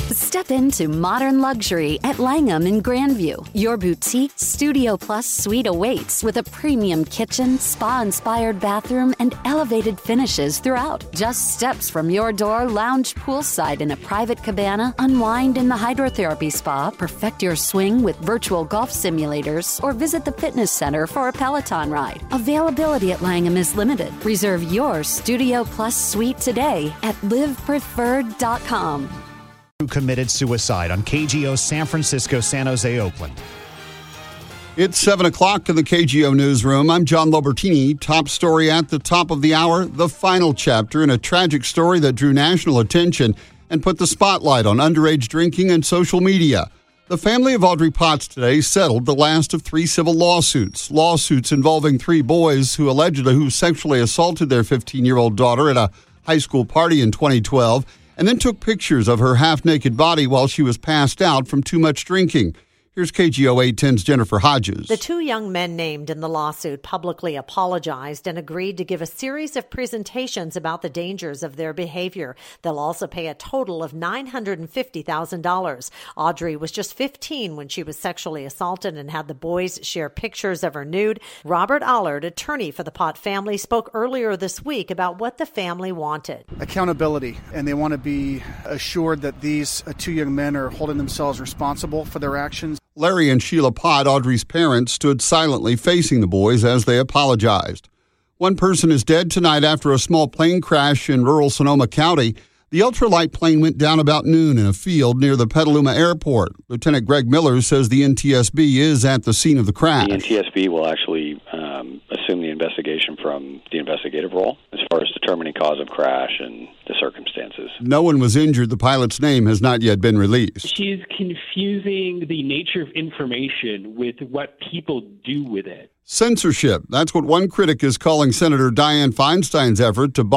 Step into modern luxury at Langham in Grandview. Your boutique Studio Plus suite awaits with a premium kitchen, spa-inspired bathroom, and elevated finishes throughout. Just steps from your door, lounge poolside in a private cabana, unwind in the hydrotherapy spa, perfect your swing with virtual golf simulators, or visit the fitness center for a Peloton ride. Availability at Langham is limited. Reserve your Studio Plus suite today at livepreferred.com. Who committed suicide on KGO San Francisco, San Jose, Oakland. It's 7 o'clock in the KGO newsroom. I'm John Lobertini. Top story at the top of the hour, the final chapter in a tragic story that drew national attention and put the spotlight on underage drinking and social media. The family of Audrey Potts today settled the last of 3 civil lawsuits involving 3 boys who sexually assaulted their 15-year-old daughter at a high school party in 2012 and then took pictures of her half-naked body while she was passed out from too much drinking. Here's KGO 810's Jennifer Hodges. The 2 young men named in the lawsuit publicly apologized and agreed to give a series of presentations about the dangers of their behavior. They'll also pay a total of $950,000. Audrey was just 15 when she was sexually assaulted and had the boys share pictures of her nude. Robert Allard, attorney for the Pott family, spoke earlier this week about what the family wanted. Accountability, and they want to be assured that these 2 young men are holding themselves responsible for their actions. Larry and Sheila Pott, Audrey's parents, stood silently facing the boys as they apologized. One person is dead tonight after a small plane crash in rural Sonoma County. The ultralight plane went down about noon in a field near the Petaluma Airport. Lieutenant Greg Miller says the NTSB is at the scene of the crash. The NTSB will actually assume the investigation from the investigative role as far as determining cause of crash and the circumstances. No one was injured. The pilot's name has not yet been released. She's confusing the nature of information with what people do with it. Censorship. That's what one critic is calling Senator Dianne Feinstein's effort to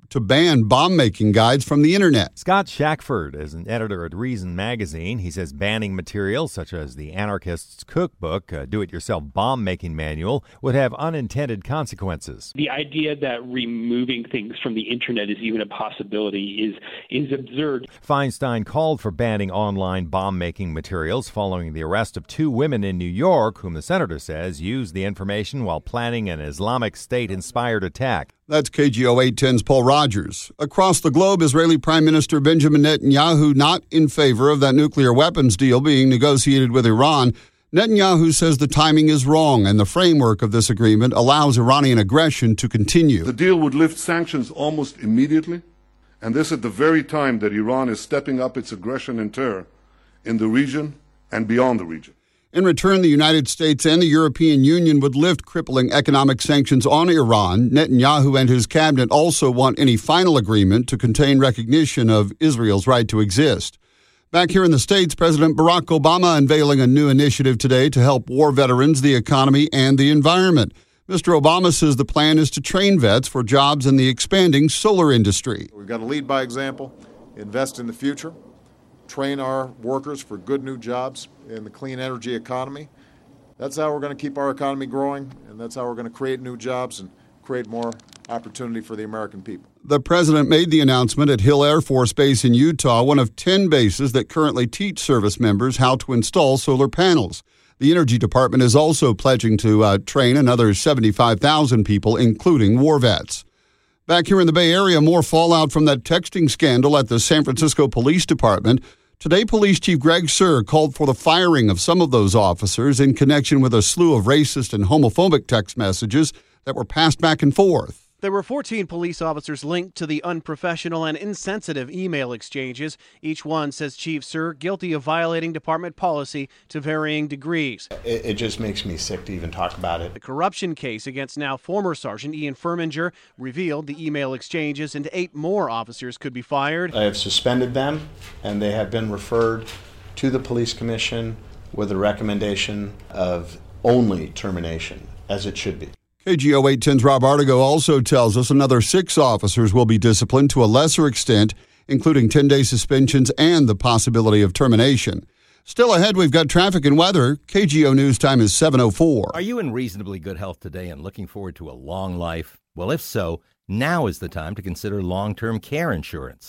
ban bomb-making guides from the internet. Scott Shackford is an editor at Reason magazine. He says banning materials such as the Anarchist's Cookbook, a do-it-yourself bomb-making manual, would have unintended consequences. The idea that removing things from the internet is even a possibility is absurd. Feinstein called for banning online bomb-making materials following the arrest of 2 women in New York, whom the senator says used the information while planning an Islamic State-inspired attack. That's KGO 810's Paul Rogers. Across the globe, Israeli Prime Minister Benjamin Netanyahu not in favor of that nuclear weapons deal being negotiated with Iran. Netanyahu says the timing is wrong and the framework of this agreement allows Iranian aggression to continue. The deal would lift sanctions almost immediately, and this at the very time that Iran is stepping up its aggression and terror in the region and beyond the region. In return, the United States and the European Union would lift crippling economic sanctions on Iran. Netanyahu and his cabinet also want any final agreement to contain recognition of Israel's right to exist. Back here in the States, President Barack Obama unveiling a new initiative today to help war veterans, the economy, and the environment. Mr. Obama says the plan is to train vets for jobs in the expanding solar industry. We've got to lead by example, invest in the future, train our workers for good new jobs in the clean energy economy. That's how we're going to keep our economy growing, and that's how we're going to create new jobs and create more opportunity for the American people. The president made the announcement at Hill Air Force Base in Utah, one of 10 bases that currently teach service members how to install solar panels. The Energy Department is also pledging to train another 75,000 people, including war vets. Back here in the Bay Area, more fallout from that texting scandal at the San Francisco Police Department. Today, Police Chief Greg Suhr called for the firing of some of those officers in connection with a slew of racist and homophobic text messages that were passed back and forth. There were 14 police officers linked to the unprofessional and insensitive email exchanges. Each one, says Chief Suhr, guilty of violating department policy to varying degrees. It just makes me sick to even talk about it. The corruption case against now former Sergeant Ian Furminger revealed the email exchanges and 8 more officers could be fired. I have suspended them, and they have been referred to the police commission with a recommendation of only termination, as it should be. KGO 810's Rob Artigo also tells us another 6 officers will be disciplined to a lesser extent, including 10-day suspensions and the possibility of termination. Still ahead, we've got traffic and weather. KGO News Time is 7:04. Are you in reasonably good health today and looking forward to a long life? Well, if so, now is the time to consider long-term care insurance.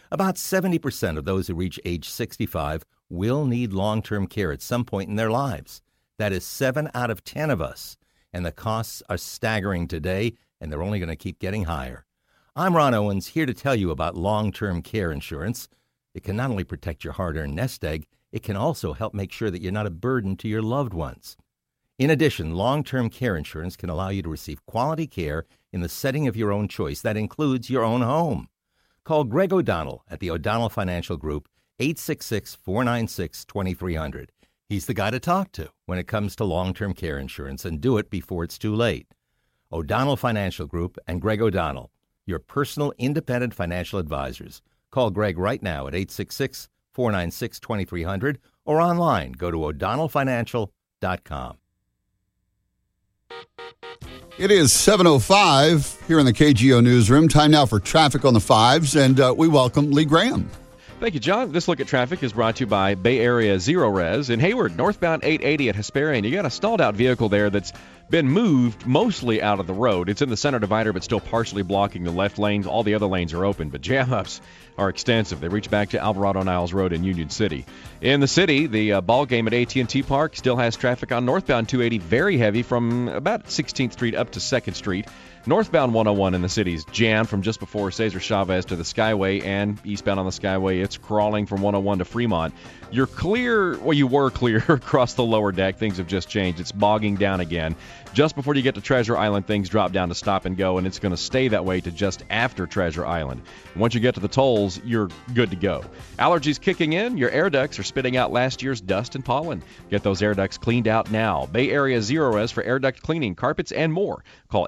About 70% of those who reach age 65 will need long-term care at some point in their lives. That is 7 out of 10 of us. And the costs are staggering today, and they're only going to keep getting higher. I'm Ron Owens, here to tell you about long-term care insurance. It can not only protect your hard-earned nest egg, it can also help make sure that you're not a burden to your loved ones. In addition, long-term care insurance can allow you to receive quality care in the setting of your own choice. That includes your own home. Call Greg O'Donnell at the O'Donnell Financial Group, 866-496-2300. He's the guy to talk to when it comes to long-term care insurance, and do it before it's too late. O'Donnell Financial Group and Greg O'Donnell, your personal independent financial advisors. Call Greg right now at 866-496-2300 or online. Go to o'donnellfinancial.com. It is 7:05 here in the KGO newsroom. Time now for traffic on the fives, and we welcome Lee Graham. Thank you, John. This look at traffic is brought to you by Bay Area Zero Res. In Hayward, northbound 880 at Hesperian, you got a stalled-out vehicle there that's been moved mostly out of the road. It's in the center divider, but still partially blocking the left lanes. All the other lanes are open, but jam-ups are extensive. They reach back to Alvarado Niles Road in Union City. In the city, the ball game at AT&T Park still has traffic on northbound 280, very heavy from about 16th Street up to 2nd Street. Northbound 101 in the city's jammed from just before Cesar Chavez to the Skyway, and eastbound on the Skyway, it's crawling from 101 to Fremont. You're clear, well, you were clear across the lower deck. Things have just changed. It's bogging down again. Just before you get to Treasure Island, things drop down to stop and go, and it's going to stay that way to just after Treasure Island. Once you get to the tolls, you're good to go. Allergies kicking in, your air ducts are spitting out last year's dust and pollen. Get those air ducts cleaned out now. Bay Area Zero Res for air duct cleaning, carpets, and more. Call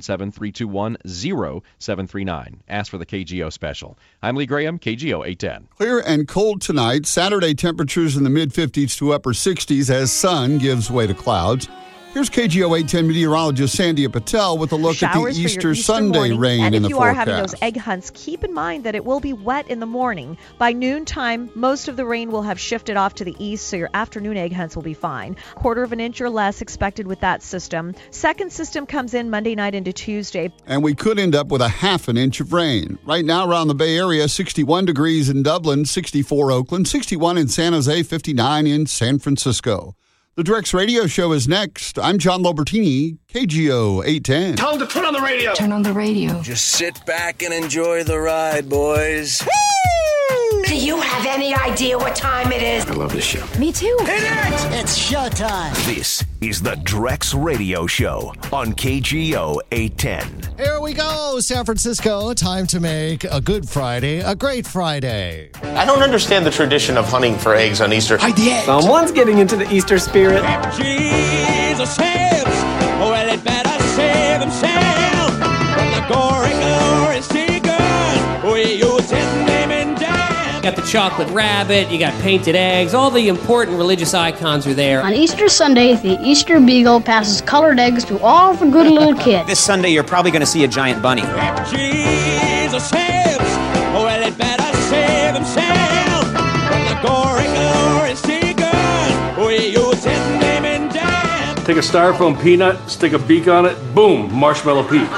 877-321-0739. Ask for the KGO special. I'm Lee Graham, KGO 810. Clear and cold tonight. Saturday temperatures in the mid-50s to upper 60s as sun gives way to clouds. Here's KGO 810 meteorologist Sandia Patel with a look at the Easter Sunday morning. rain and in the if you are forecast. having those egg hunts, keep in mind that it will be wet in the morning. By noontime, most of the rain will have shifted off to the east, so your afternoon egg hunts will be fine. 1/4 inch or less expected with that system. Second system comes in Monday night into Tuesday. And we could end up with a 1/2 inch of rain. Right now around the Bay Area, 61 degrees in Dublin, 64 Oakland, 61 in San Jose, 59 in San Francisco. The Drex Radio Show is next. I'm John Lobertini, KGO 810. Tell them to turn on the radio. Turn on the radio. Just sit back and enjoy the ride, boys. Do you have any idea what time it is? I love this show. Me too. Hit it! It's showtime. This is the Drex Radio Show on KGO 810. Here we go, San Francisco. Time to make a Good Friday a great Friday. I don't understand the tradition of hunting for eggs on Easter. I did. Someone's getting into the Easter spirit. Jesus saves, well, it better save himself from the gory, glory seekers. We use his name in death. You got the chocolate rabbit, you got painted eggs, all the important religious icons are there. On Easter Sunday, the Easter Beagle passes colored eggs to all the good little kids. This Sunday, you're probably going to see a giant bunny. Jesus saves, well, it better save himself from the gory, glory seekers. We use his name in death. Take a styrofoam peanut, stick a beak on it, boom, Marshmallow Pete.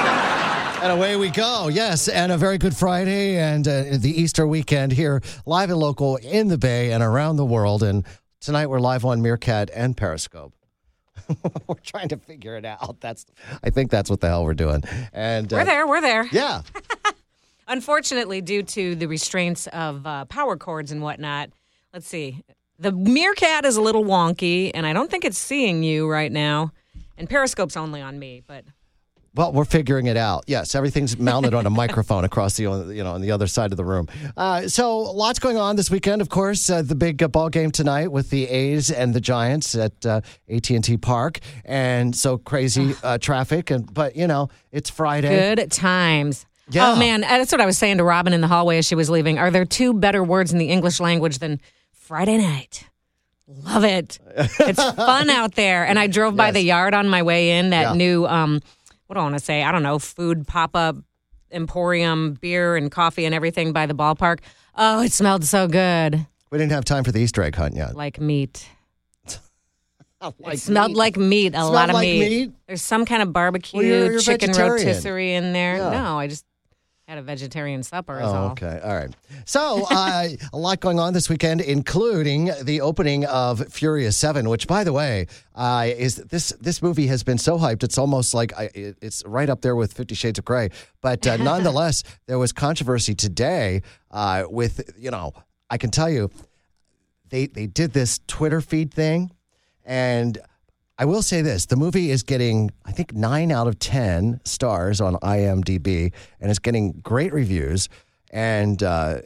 And away we go. Yes, and a very good Friday and the Easter weekend here, live and local in the Bay and around the world. And tonight we're live on Meerkat and Periscope. We're trying to figure it out. I think that's what the hell we're doing. And We're there. Yeah. Unfortunately, due to the restraints of power cords and whatnot, let's see. The Meerkat is a little wonky, and I don't think it's seeing you right now. And Periscope's only on me, but... Well, we're figuring it out. Yes, everything's mounted on a microphone across the on the other side of the room. So lots going on this weekend. Of course, the big ball game tonight with the A's and the Giants at AT&T Park, and so crazy traffic. But it's Friday. Good times. Yeah. Oh man, that's what I was saying to Robin in the hallway as she was leaving. Are there two better words in the English language than Friday night? Love it. It's fun out there. And I drove by the yard on my way in. That new. What do I want to say? I don't know, food pop-up emporium, beer and coffee and everything by the ballpark. Oh, it smelled so good. We didn't have time for the Easter egg hunt yet. Like meat. It smelled like meat, a lot of meat. There's some kind of barbecue, you're chicken vegetarian. rotisserie in there. Yeah. No, Had a vegetarian supper is Oh, all. okay. All right. So, a lot going on this weekend, including the opening of Furious 7, which, by the way, is this movie has been so hyped. It's almost like it's right up there with 50 Shades of Grey. But nonetheless, there was controversy today with, I can tell you, they did this Twitter feed thing. And I will say this, the movie is getting, I think, 9 out of 10 stars on IMDb, and it's getting great reviews, and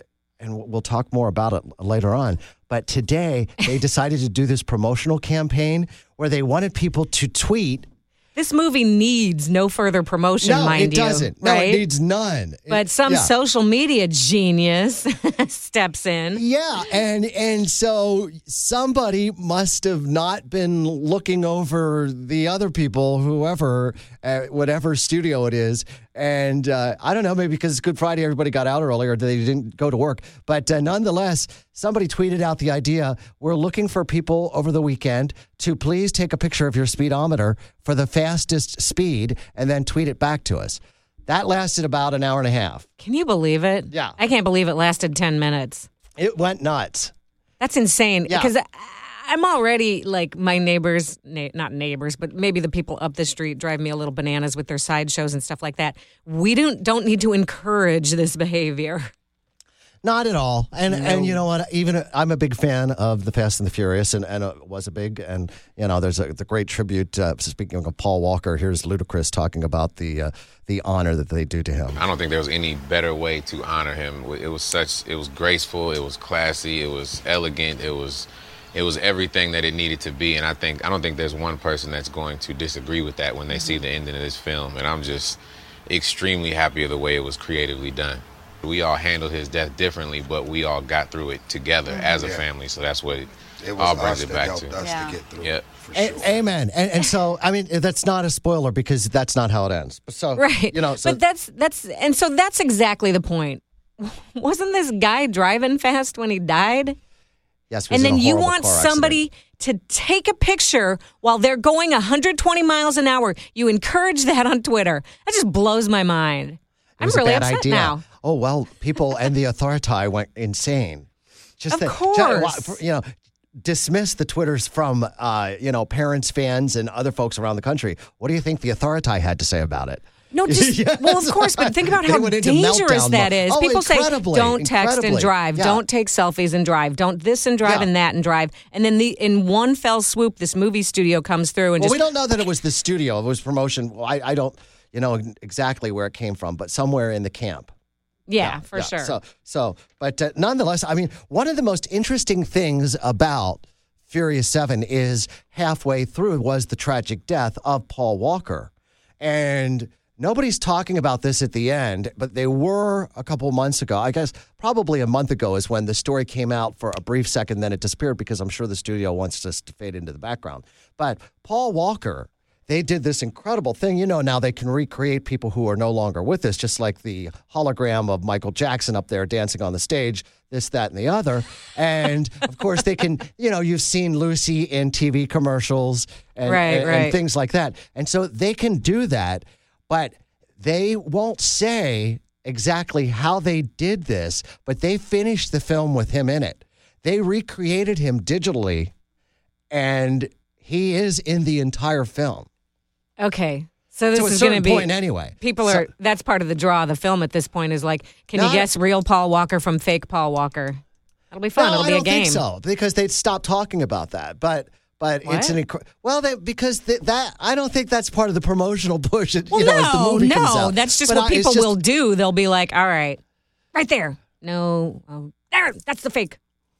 we'll talk more about it later on. But today, they decided to do this promotional campaign where they wanted people to tweet. This movie needs no further promotion, mind you. No, it doesn't. No, right? it needs none. But some social media genius steps in. Yeah, and so somebody must have not been looking over the other people, whoever, whatever studio it is. And I don't know, maybe because it's Good Friday, everybody got out earlier, they didn't go to work. But nonetheless, somebody tweeted out the idea, we're looking for people over the weekend to please take a picture of your speedometer for the fastest speed and then tweet it back to us. That lasted about an hour and a half. Can you believe it? Yeah. I can't believe it lasted 10 minutes. It went nuts. That's insane. Yeah. Because I'm already like my neighbors, not neighbors, but maybe the people up the street drive me a little bananas with their sideshows and stuff like that. We don't need to encourage this behavior. Not at all. And you know what? Even I'm a big fan of The Fast and the Furious, and it was a big, and there's the great tribute. Speaking of Paul Walker, here's Ludacris talking about the honor that they do to him. I don't think there was any better way to honor him. It was graceful, it was classy, it was elegant, it was everything that it needed to be. And I don't think there's one person that's going to disagree with that when they see the ending of this film. And I'm just extremely happy of the way it was creatively done. We all handled his death differently, but we all got through it together as a family. So that's what it all brings it back to. Us to get through it, for sure. Amen. And so, I mean, that's not a spoiler because that's not how it ends. So, right. So, but that's exactly the point. Wasn't this guy driving fast when he died? Yes. And then you want somebody to take a picture while they're going 120 miles an hour. You encourage that on Twitter. That just blows my mind. I'm really upset now. Oh, well, people and the authority went insane. Of course. Dismiss the Twitters from, parents, fans, and other folks around the country. What do you think the authority had to say about it? No, well, of course, but think about how dangerous that is. People say, don't text and drive, don't take selfies and drive, don't this and drive and that and drive. And then in one fell swoop, this movie studio comes through and we don't know that it was the studio. It was promotion. Well, I don't exactly where it came from, but somewhere in the camp. Yeah, for sure. But nonetheless, I mean, one of the most interesting things about Furious 7 is halfway through was the tragic death of Paul Walker. And nobody's talking about this at the end, but they were a couple months ago. I guess probably a month ago is when the story came out for a brief second, then it disappeared because I'm sure the studio wants us to fade into the background. But Paul Walker, they did this incredible thing. Now they can recreate people who are no longer with us, just like the hologram of Michael Jackson up there dancing on the stage, this, that, and the other. And, of course, they can, you've seen Lucy in TV commercials and things like that. And so they can do that, but they won't say exactly how they did this, but they finished the film with him in it. They recreated him digitally, and he is in the entire film. Okay. So this is going to be point anyway. People are that's part of the draw of the film at this point is like, can you guess real Paul Walker from fake Paul Walker? That'll be fun. No, It'll be a game. I don't think so because they'd stop talking about that. But it's an because that I don't think that's part of the promotional push. As the movie comes out. That's just what people will do. They'll be like, all right there. No, there. That's the fake.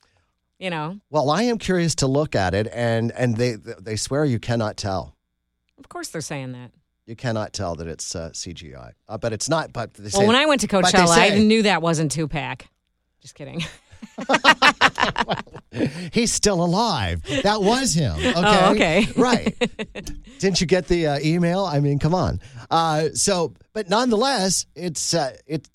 Well, I am curious to look at it, and they swear you cannot tell. Of course they're saying that. You cannot tell that it's CGI. But it's not. But when I went to Coachella, I knew that wasn't Tupac. Just kidding. He's still alive. That was him. Okay. Oh, okay. Right. Didn't you get the email? I mean, come on. But nonetheless, it's not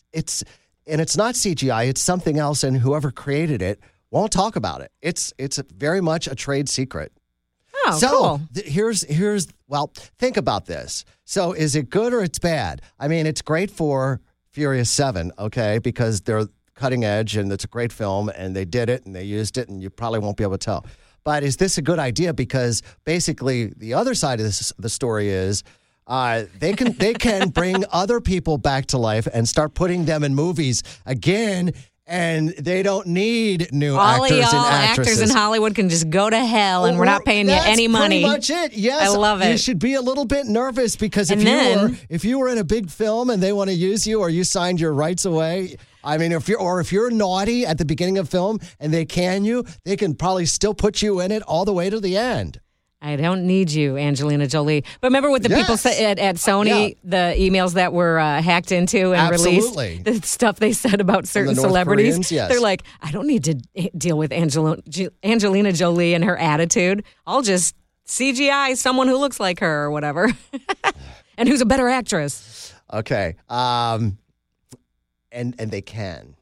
CGI. It's something else, and whoever created it won't talk about it. It's very much a trade secret. Oh, cool. Here's think about this. So is it good or it's bad? I mean, it's great for Furious 7, okay, because they're cutting edge and it's a great film and they did it and they used it and you probably won't be able to tell. But is this a good idea? Because basically the other side of the story is they can bring other people back to life and start putting them in movies again. And they don't need new actors and actresses. Actors in Hollywood can just go to hell, and we're not paying you any money. That's pretty much it. Yes, I love it. You should be a little bit nervous because if you were in a big film and they want to use you, or you signed your rights away. I mean, if you're naughty at the beginning of film and they can probably still put you in it all the way to the end. I don't need you, Angelina Jolie. But remember what the people said at Sony, the emails that were hacked into and released, the stuff they said about certain celebrities. Koreans, yes. They're like, I don't need to deal with Angelina Jolie and her attitude. I'll just CGI someone who looks like her or whatever, and who's a better actress. Okay, and they can.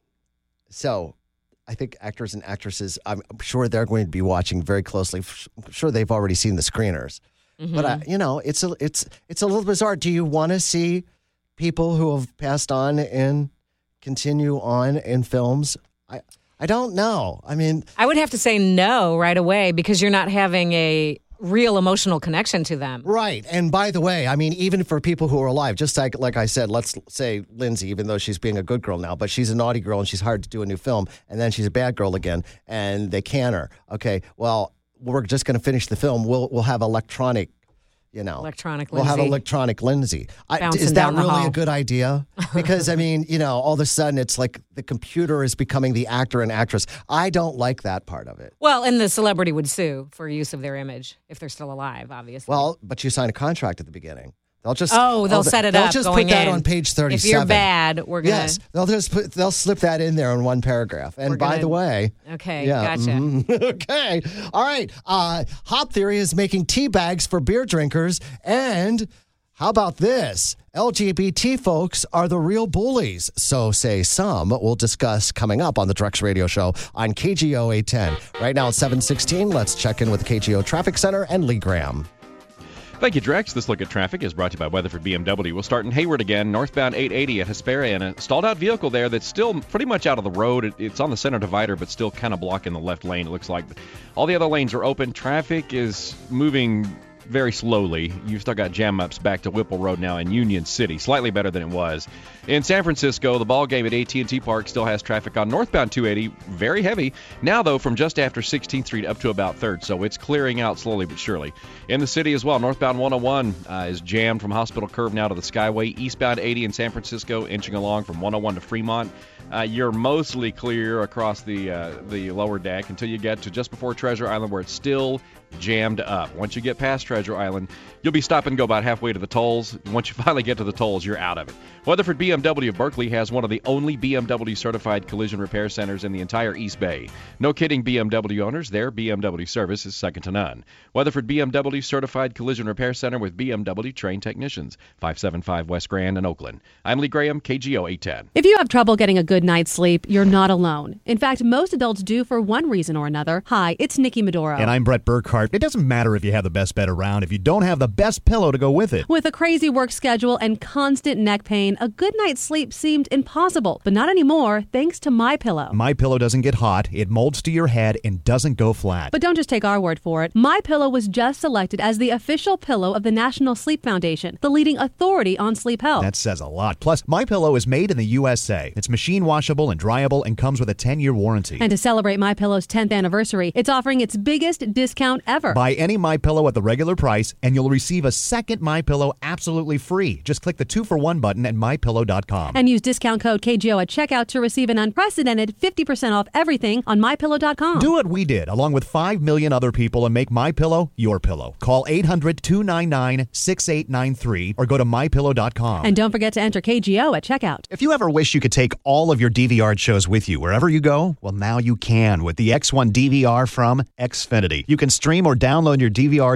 So I think actors and actresses, I'm sure they're going to be watching very closely. I'm sure they've already seen the screeners. Mm-hmm. But, it's a little bizarre. Do you want to see people who have passed on and continue on in films? I don't know. I mean, I would have to say no right away because you're not having a real emotional connection to them. Right. And by the way, I mean, even for people who are alive, just like I said, let's say Lindsay, even though she's being a good girl now, but she's a naughty girl and she's hired to do a new film, and then she's a bad girl again, and they can her. Okay, well, we're just going to finish the film. We'll have electronic, Electronic Lindsay. We'll have electronic Lindsay. Is that really a good idea? Because, I mean, all of a sudden it's like the computer is becoming the actor and actress. I don't like that part of it. Well, and the celebrity would sue for use of their image if they're still alive, obviously. Well, but you sign a contract at the beginning. They'll just they'll set it up. They'll just going put that in. on page 37. If you're bad, we're gonna. Yes, they'll slip that in there in one paragraph. And by the way, okay, gotcha. Okay, all right. Hop Theory is making tea bags for beer drinkers, and how about this? LGBT folks are the real bullies, so say some. We'll discuss coming up on the Drex Radio Show on KGO 810. Right now at 7:16. Let's check in with the KGO Traffic Center and Lee Graham. Thank you, Drex. This look at traffic is brought to you by Weatherford BMW. We'll start in Hayward again, northbound 880 at Hesperia, and a stalled-out vehicle there that's still pretty much out of the road. It's on the center divider, but still kind of blocking the left lane, it looks like. All the other lanes are open. Traffic is moving very slowly. You've still got jam-ups back to Whipple Road now in Union City. Slightly better than it was. In San Francisco, the ball game at AT&T Park still has traffic on northbound 280. Very heavy. Now, though, from just after 16th Street up to about 3rd, so it's clearing out slowly but surely. In the city as well, northbound 101 is jammed from Hospital Curve now to the Skyway. Eastbound 80 in San Francisco inching along from 101 to Fremont. You're mostly clear across the lower deck until you get to just before Treasure Island, where it's still jammed up. Once you get past Treasure Island, you'll be stop and go about halfway to the tolls. Once you finally get to the tolls, you're out of it. Weatherford BMW of Berkeley has one of the only BMW certified collision repair centers in the entire East Bay. No kidding, BMW owners, their BMW service is second to none. Weatherford BMW certified collision repair center with BMW trained technicians. 575 West Grand in Oakland. I'm Lee Graham, KGO 810. If you have trouble getting a good night's sleep, you're not alone. In fact, most adults do for one reason or another. Hi, it's Nikki Medoro. And I'm Brett Burkhart. It doesn't matter if you have the best bed around if you don't have the best pillow to go with it. With a crazy work schedule and constant neck pain, a good night's sleep seemed impossible. But not anymore, thanks to MyPillow. MyPillow doesn't get hot, it molds to your head, and doesn't go flat. But don't just take our word for it. MyPillow was just selected as the official pillow of the National Sleep Foundation, the leading authority on sleep health. That says a lot. Plus, MyPillow is made in the USA. It's machine washable and dryable and comes with a 10-year warranty. And to celebrate MyPillow's 10th anniversary, it's offering its biggest discount ever. Buy any MyPillow at the regular price, and you'll receive a second MyPillow absolutely free. Just click the 2-for-1 button at MyPillow.com. And use discount code KGO at checkout to receive an unprecedented 50% off everything on MyPillow.com. Do what we did, along with 5 million other people, and make MyPillow your pillow. Call 800-299-6893 or go to MyPillow.com. And don't forget to enter KGO at checkout. If you ever wish you could take all of your DVR shows with you wherever you go, well, now you can with the X1 DVR from Xfinity. You can stream or download your DVR shows to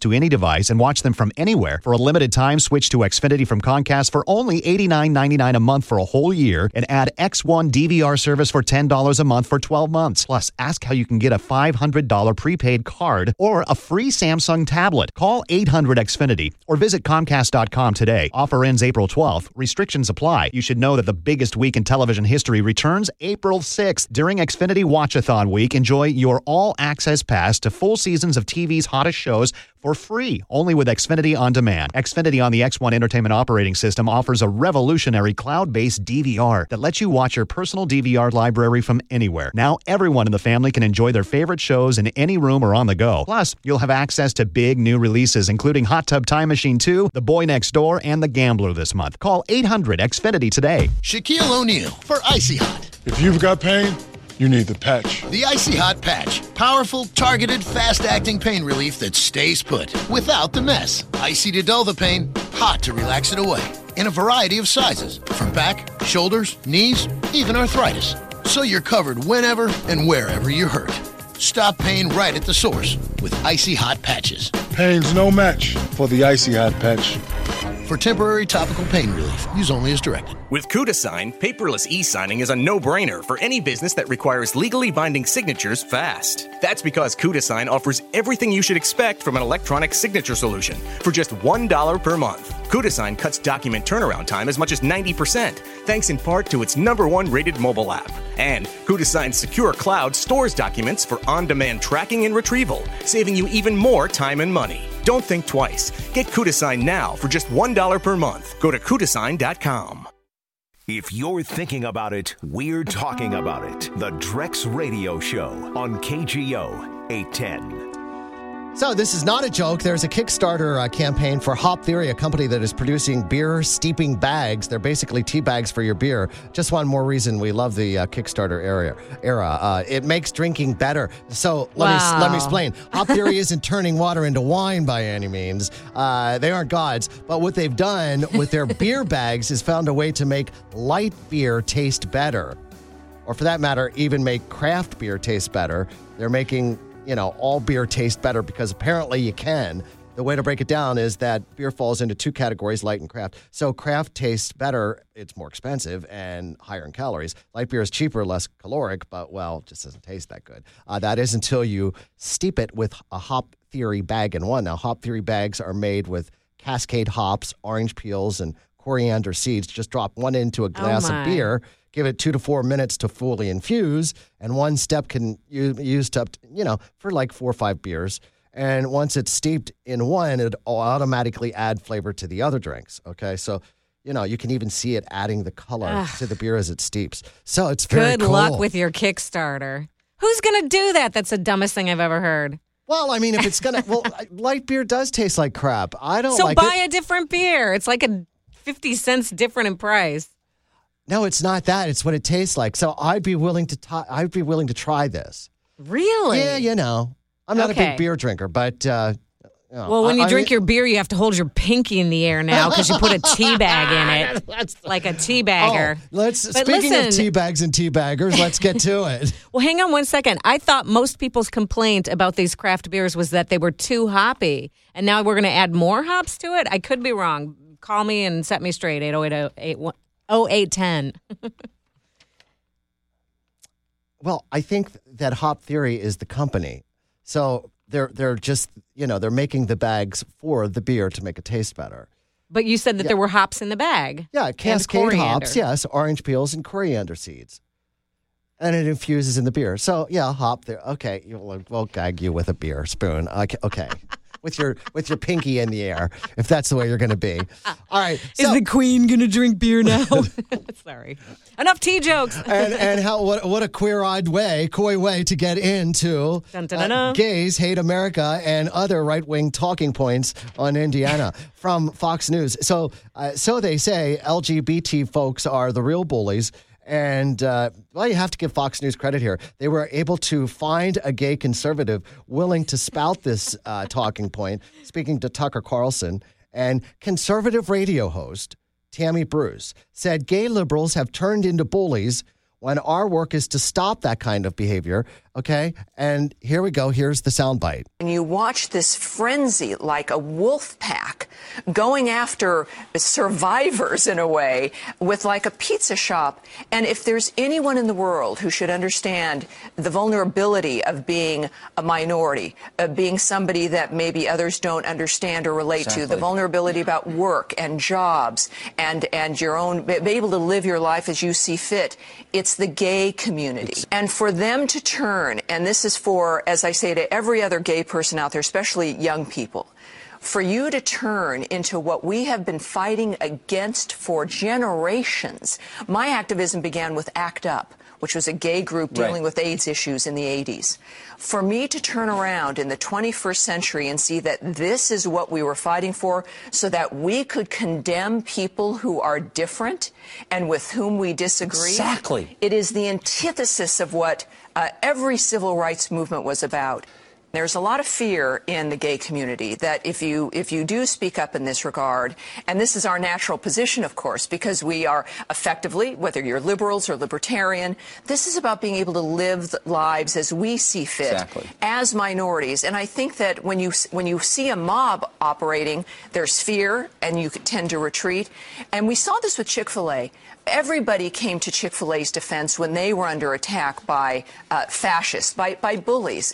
to any device and watch them from anywhere. For a limited time, switch to Xfinity from Comcast for only $89.99 a month for a whole year and add X1 DVR service for $10 a month for 12 months. Plus, ask how you can get a $500 prepaid card or a free Samsung tablet. Call 800-XFINITY or visit Comcast.com today. Offer ends April 12th. Restrictions apply. You should know that the biggest week in television history returns April 6th. During Xfinity Watchathon Week, enjoy your all-access pass to full seasons of TV's hottest shows for free, only with Xfinity On Demand. Xfinity on the X1 Entertainment Operating System offers a revolutionary cloud-based DVR that lets you watch your personal DVR library from anywhere. Now, everyone in the family can enjoy their favorite shows in any room or on the go. Plus, you'll have access to big new releases, including Hot Tub Time Machine 2, The Boy Next Door, and The Gambler this month. Call 800-XFINITY today. Shaquille O'Neal for Icy Hot. If you've got pain, you need the patch. The Icy Hot Patch. Powerful, targeted, fast-acting pain relief that stays put without the mess. Icy to dull the pain, hot to relax it away. In a variety of sizes, from back, shoulders, knees, even arthritis. So you're covered whenever and wherever you're hurt. Stop pain right at the source with Icy Hot Patches. Pain's no match for the Icy Hot Patch. For temporary topical pain relief, use only as directed. With CudaSign, paperless e-signing is a no-brainer for any business that requires legally binding signatures fast. That's because CudaSign offers everything you should expect from an electronic signature solution for just $1 per month. CudaSign cuts document turnaround time as much as 90%, thanks in part to its #1 rated mobile app. And CudaSign's secure cloud stores documents for on-demand tracking and retrieval, saving you even more time and money. Don't think twice. Get CudaSign now for just $1 per month. Go to CudaSign.com. If you're thinking about it, we're talking about it. The Drex Radio Show on KGO 810. So this is not a joke. There's a Kickstarter campaign for Hop Theory, a company that is producing beer steeping bags. They're basically tea bags for your beer. Just one more reason we love the Kickstarter era. It makes drinking better. So let me explain. Hop Theory isn't turning water into wine by any means. They aren't gods. But what they've done with their beer bags is found a way to make light beer taste better. Or for that matter, even make craft beer taste better. They're making all beer taste better because apparently you can. The way to break it down is that beer falls into two categories, light and craft. So craft tastes better. It's more expensive and higher in calories. Light beer is cheaper, less caloric, but, just doesn't taste that good. That is until you steep it with a Hop Theory bag in one. Now, Hop Theory bags are made with Cascade hops, orange peels, and coriander seeds. Just drop one into a glass of beer. Give it 2 to 4 minutes to fully infuse, and one step can used up, for like 4 or 5 beers. And once it's steeped in one, it'll automatically add flavor to the other drinks. Okay, so you can even see it adding the color to the beer as it steeps. So it's very cool. Good luck with your Kickstarter. Who's gonna do that? That's the dumbest thing I've ever heard. Well, I mean, if it's gonna, light beer does taste like crap. I don't. So buy a different beer. It's like a 50 cents different in price. No, it's not that. It's what it tastes like. So I'd be willing to try this. Really? Yeah, I'm not a big beer drinker, but well, when you drink your beer, you have to hold your pinky in the air now because you put a tea bag in it. That's like a tea bagger. Speaking of tea bags and tea baggers, let's get to it. Well, hang on one second. I thought most people's complaint about these craft beers was that they were too hoppy, and now we're going to add more hops to it. I could be wrong. Call me and set me straight. 808-810. Well, I think that Hop Theory is the company. So they're just, they're making the bags for the beer to make it taste better. But you said that there were hops in the bag. Yeah, Cascade hops, yes, orange peels and coriander seeds. And it infuses in the beer. So, hop there. Okay, we'll gag you with a beer spoon. Okay. With your pinky in the air, if that's the way you're going to be. All right. Is the queen going to drink beer now? Sorry. Enough tea jokes. and what a coy way to get into gays hate America and other right-wing talking points on Indiana from Fox News. So they say LGBT folks are the real bullies. And, you have to give Fox News credit here. They were able to find a gay conservative willing to spout this talking point, speaking to Tucker Carlson. And conservative radio host Tammy Bruce said gay liberals have turned into bullies when our work is to stop that kind of behavior. Okay, and here we go. Here's the soundbite. And you watch this frenzy like a wolf pack going after survivors in a way with like a pizza shop. And if there's anyone in the world who should understand the vulnerability of being a minority, of being somebody that maybe others don't understand or relate to, the vulnerability about work and jobs and your own, be able to live your life as you see fit, it's the gay community. And for them to turn, and this is for, as I say to every other gay person out there, especially young people, for you to turn into what we have been fighting against for generations. My activism began with ACT UP, which was a gay group dealing with AIDS issues in the 80s. For me to turn around in the 21st century and see that this is what we were fighting for so that we could condemn people who are different and with whom we disagree. Exactly. It is the antithesis of what every civil rights movement was about. There's a lot of fear in the gay community that if you do speak up in this regard, and this is our natural position, of course, because we are effectively, whether you're liberals or libertarian, this is about being able to live lives as we see fit, as minorities. And I think that when you see a mob operating, there's fear, and you tend to retreat. And we saw this with Chick-fil-A. Everybody came to Chick-fil-A's defense when they were under attack by fascists, by bullies.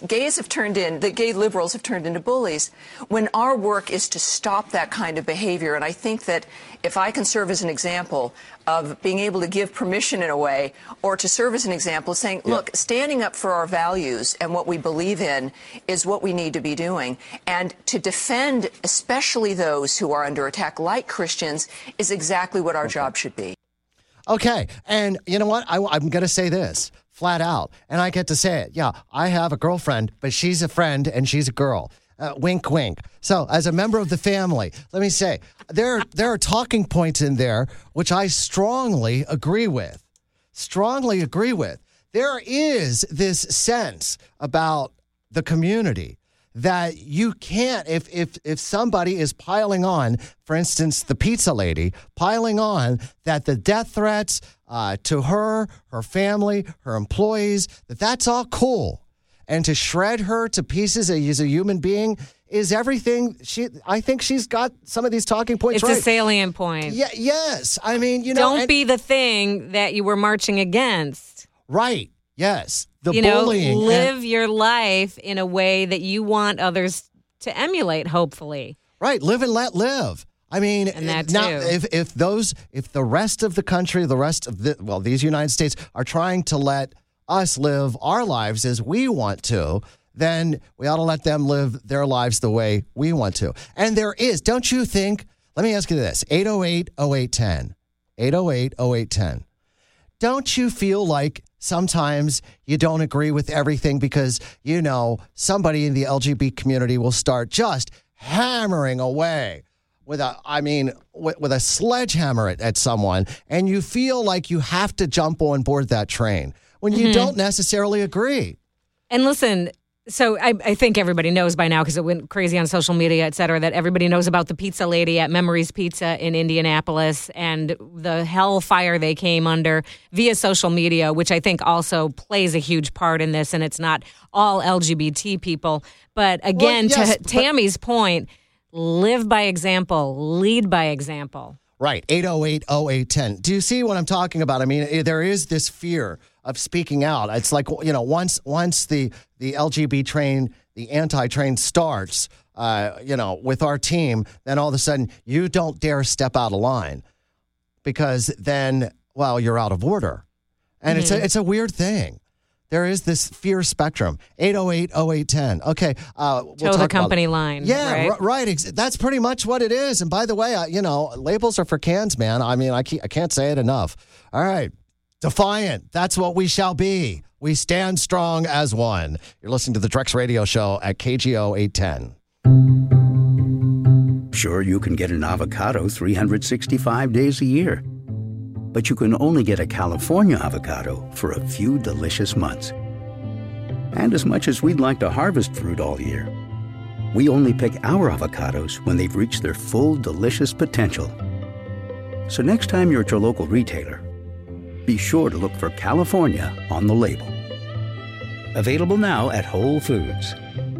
The gay liberals have turned into bullies when our work is to stop that kind of behavior. And I think that if I can serve as an example of being able to give permission in a way, or to serve as an example of saying, look, standing up for our values and what we believe in is what we need to be doing. And to defend especially those who are under attack, like Christians, is exactly what our job should be. Okay, and you know what? I'm going to say this flat out, and I get to say it. Yeah, I have a girlfriend, but she's a friend, and she's a girl. Wink, wink. So, as a member of the family, let me say, there are talking points in there which I strongly agree with. Strongly agree with. There is this sense about the community that you can't, if somebody is piling on, for instance, the pizza lady, piling on that the death threats to her family, her employees, that's all cool. And to shred her to pieces as a human being is everything. I think she's got some of these talking points right. It's a salient point. Yeah, yes. I mean, Don't be the thing that you were marching against. Right. Yes. The bullying. Live your life in a way that you want others to emulate, hopefully. Right. Live and let live. I mean, and that now, too. if the rest of the country, these United States are trying to let us live our lives as we want to, then we ought to let them live their lives the way we want to. And there is, don't you think, let me ask you this, 808-0810, 808-0810. Don't you feel like sometimes you don't agree with everything because, somebody in the LGBT community will start just hammering away with a sledgehammer at someone, and you feel like you have to jump on board that train when you don't necessarily agree. And listen, so I think everybody knows by now because it went crazy on social media, et cetera, that everybody knows about the pizza lady at Memories Pizza in Indianapolis and the hellfire they came under via social media, which I think also plays a huge part in this. And it's not all LGBT people. But again, to Tammy's point, live by example, lead by example. Right. 808-0810. Do you see what I'm talking about? I mean, there is this fear of speaking out. It's like, once the LGBT train, the anti-train starts, with our team, then all of a sudden you don't dare step out of line because then, you're out of order. And it's a weird thing. There is this fear spectrum. 808-0810. Okay. We'll Toe the company line. Yeah, right. That's pretty much what it is. And by the way, labels are for cans, man. I mean, I can't say it enough. All right. Defiant. That's what we shall be. We stand strong as one. You're listening to the Drex Radio Show at KGO 810. Sure, you can get an avocado 365 days a year. But you can only get a California avocado for a few delicious months. And as much as we'd like to harvest fruit all year, we only pick our avocados when they've reached their full delicious potential. So next time you're at your local retailer, be sure to look for California on the label. Available now at Whole Foods.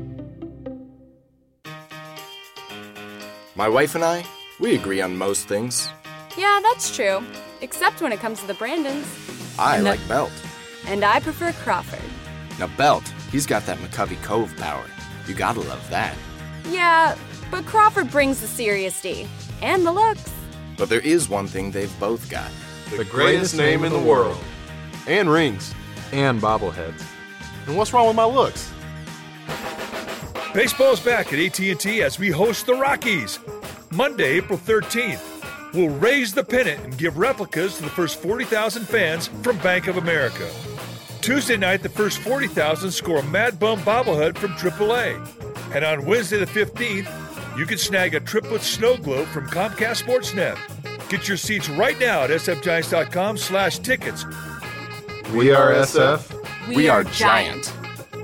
My wife and I, we agree on most things. Yeah, that's true. Except when it comes to the Brandons. I like Belt. And I prefer Crawford. Now Belt, he's got that McCovey Cove power. You gotta love that. Yeah, but Crawford brings the serious D. And the looks. But there is one thing they've both got. The greatest name in the world. And rings. And bobbleheads. And what's wrong with my looks? Baseball's back at AT&T as we host the Rockies. Monday, April 13th. We'll raise the pennant and give replicas to the first 40,000 fans from Bank of America. Tuesday night, the first 40,000 score a Mad Bum bobblehead from AAA. And on Wednesday the 15th, you can snag a triplet snow globe from Comcast Sportsnet. Get your seats right now at sfgiants.com/tickets. We are SF. We are Giant.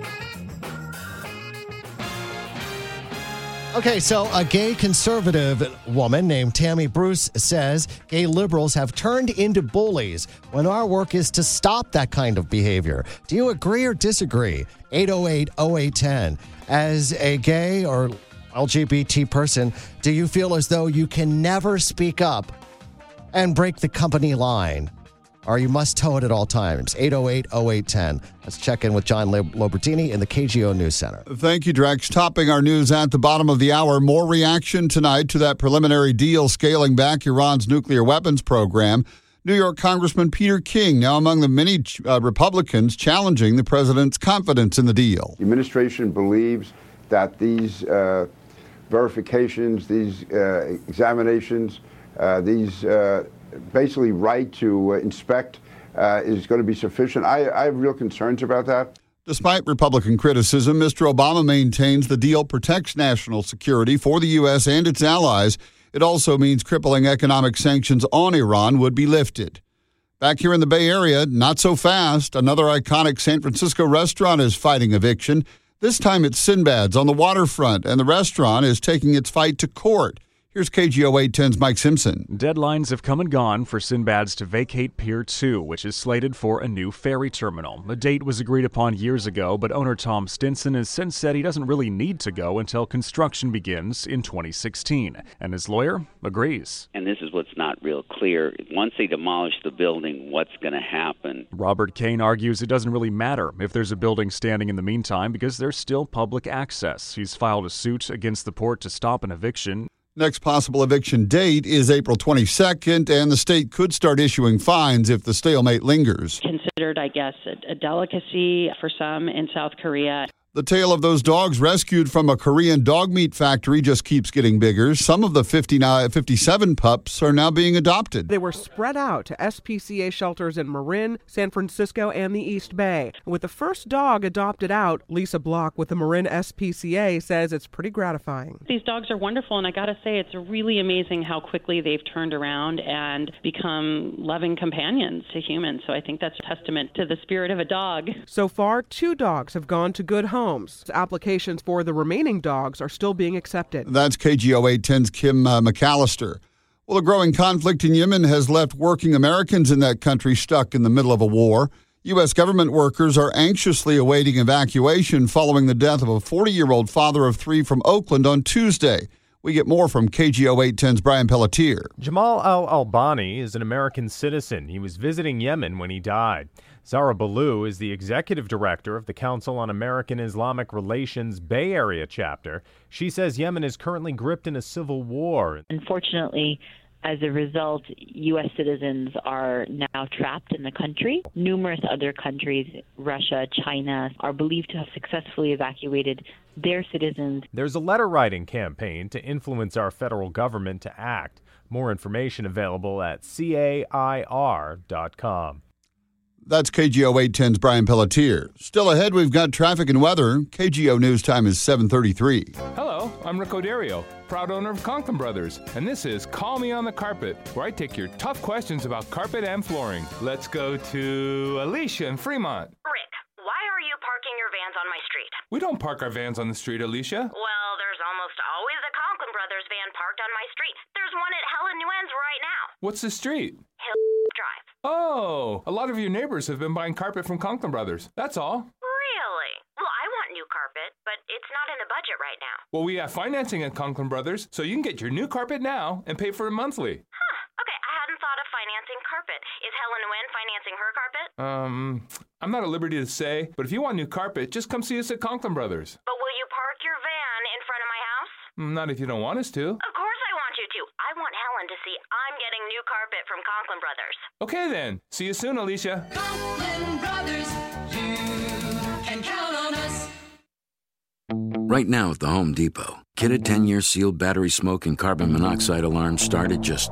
Okay, so a gay conservative woman named Tammy Bruce says gay liberals have turned into bullies when our work is to stop that kind of behavior. Do you agree or disagree? 808-0810. As a gay or LGBT person, do you feel as though you can never speak up and break the company line? Or you must toe it at all times. 808-0810. Let's check in with John Lobertini in the KGO News Center. Thank you, Drex. Topping our news at the bottom of the hour, more reaction tonight to that preliminary deal scaling back Iran's nuclear weapons program. New York Congressman Peter King, now among the many Republicans challenging the president's confidence in the deal. The administration believes that these verifications, these examinations, these basically right to inspect is going to be sufficient. I have real concerns about that. Despite Republican criticism, Mr. Obama maintains the deal protects national security for the U.S. and its allies. It also means crippling economic sanctions on Iran would be lifted. Back here in the Bay Area, not so fast. Another iconic San Francisco restaurant is fighting eviction. This time it's Sinbad's on the waterfront, and the restaurant is taking its fight to court. Here's KGO 810's Mike Simpson. Deadlines have come and gone for Sinbad's to vacate Pier 2, which is slated for a new ferry terminal. The date was agreed upon years ago, but owner Tom Stinson has since said he doesn't really need to go until construction begins in 2016. And his lawyer agrees. And this is what's not real clear. Once they demolish the building, what's going to happen? Robert Kane argues it doesn't really matter if there's a building standing in the meantime because there's still public access. He's filed a suit against the port to stop an eviction. Next possible eviction date is April 22nd, and the state could start issuing fines if the stalemate lingers. Considered, I guess, a delicacy for some in South Korea. The tale of those dogs rescued from a Korean dog meat factory just keeps getting bigger. Some of the 57 pups are now being adopted. They were spread out to SPCA shelters in Marin, San Francisco, and the East Bay. With the first dog adopted out, Lisa Block with the Marin SPCA says it's pretty gratifying. These dogs are wonderful, and I got to say it's really amazing how quickly they've turned around and become loving companions to humans. So I think that's a testament to the spirit of a dog. So far, 2 dogs have gone to good homes. Applications for the remaining dogs are still being accepted. That's KGO 810's Kim McAllister. Well, a growing conflict in Yemen has left working Americans in that country stuck in the middle of a war. U.S. government workers are anxiously awaiting evacuation following the death of a 40-year-old father of 3 from Oakland on Tuesday. We get more from KGO 810's Brian Pelletier. Jamal al-Albani is an American citizen. He was visiting Yemen when he died. Zara Ballou is the executive director of the Council on American Islamic Relations Bay Area chapter. She says Yemen is currently gripped in a civil war. Unfortunately, as a result, U.S. citizens are now trapped in the country. Numerous other countries, Russia, China, are believed to have successfully evacuated their citizens. There's a letter-writing campaign to influence our federal government to act. More information available at CAIR.com. That's KGO 810's Brian Pelletier. Still ahead, we've got traffic and weather. KGO News Time is 7:33. Hello, I'm Rick O'Dario, proud owner of Conklin Brothers, and this is Call Me on the Carpet, where I take your tough questions about carpet and flooring. Let's go to Alicia in Fremont. Rick, why are you parking your vans on my street? We don't park our vans on the street, Alicia. Well, there's almost always a Conklin Brothers van parked on my street. There's one at Helen Nguyen's right now. What's the street? Hill Drive. Oh, a lot of your neighbors have been buying carpet from Conklin Brothers. That's all. Really? carpet, but it's not in the budget right now. Well, we have financing at Conklin Brothers, so you can get your new carpet now and pay for it monthly. Huh. Okay, I hadn't thought of financing carpet. Is Helen Nguyen financing her carpet? I'm not at liberty to say, but if you want new carpet, just come see us at Conklin Brothers. But will you park your van in front of my house? Not if you don't want us to. Of course I want you to. I want Helen to see I'm getting new carpet from Conklin Brothers. Okay then. See you soon, Alicia. Conklin Brothers, you can count on us. Right now at the Home Depot, get a 10-year sealed battery smoke and carbon monoxide alarm start at just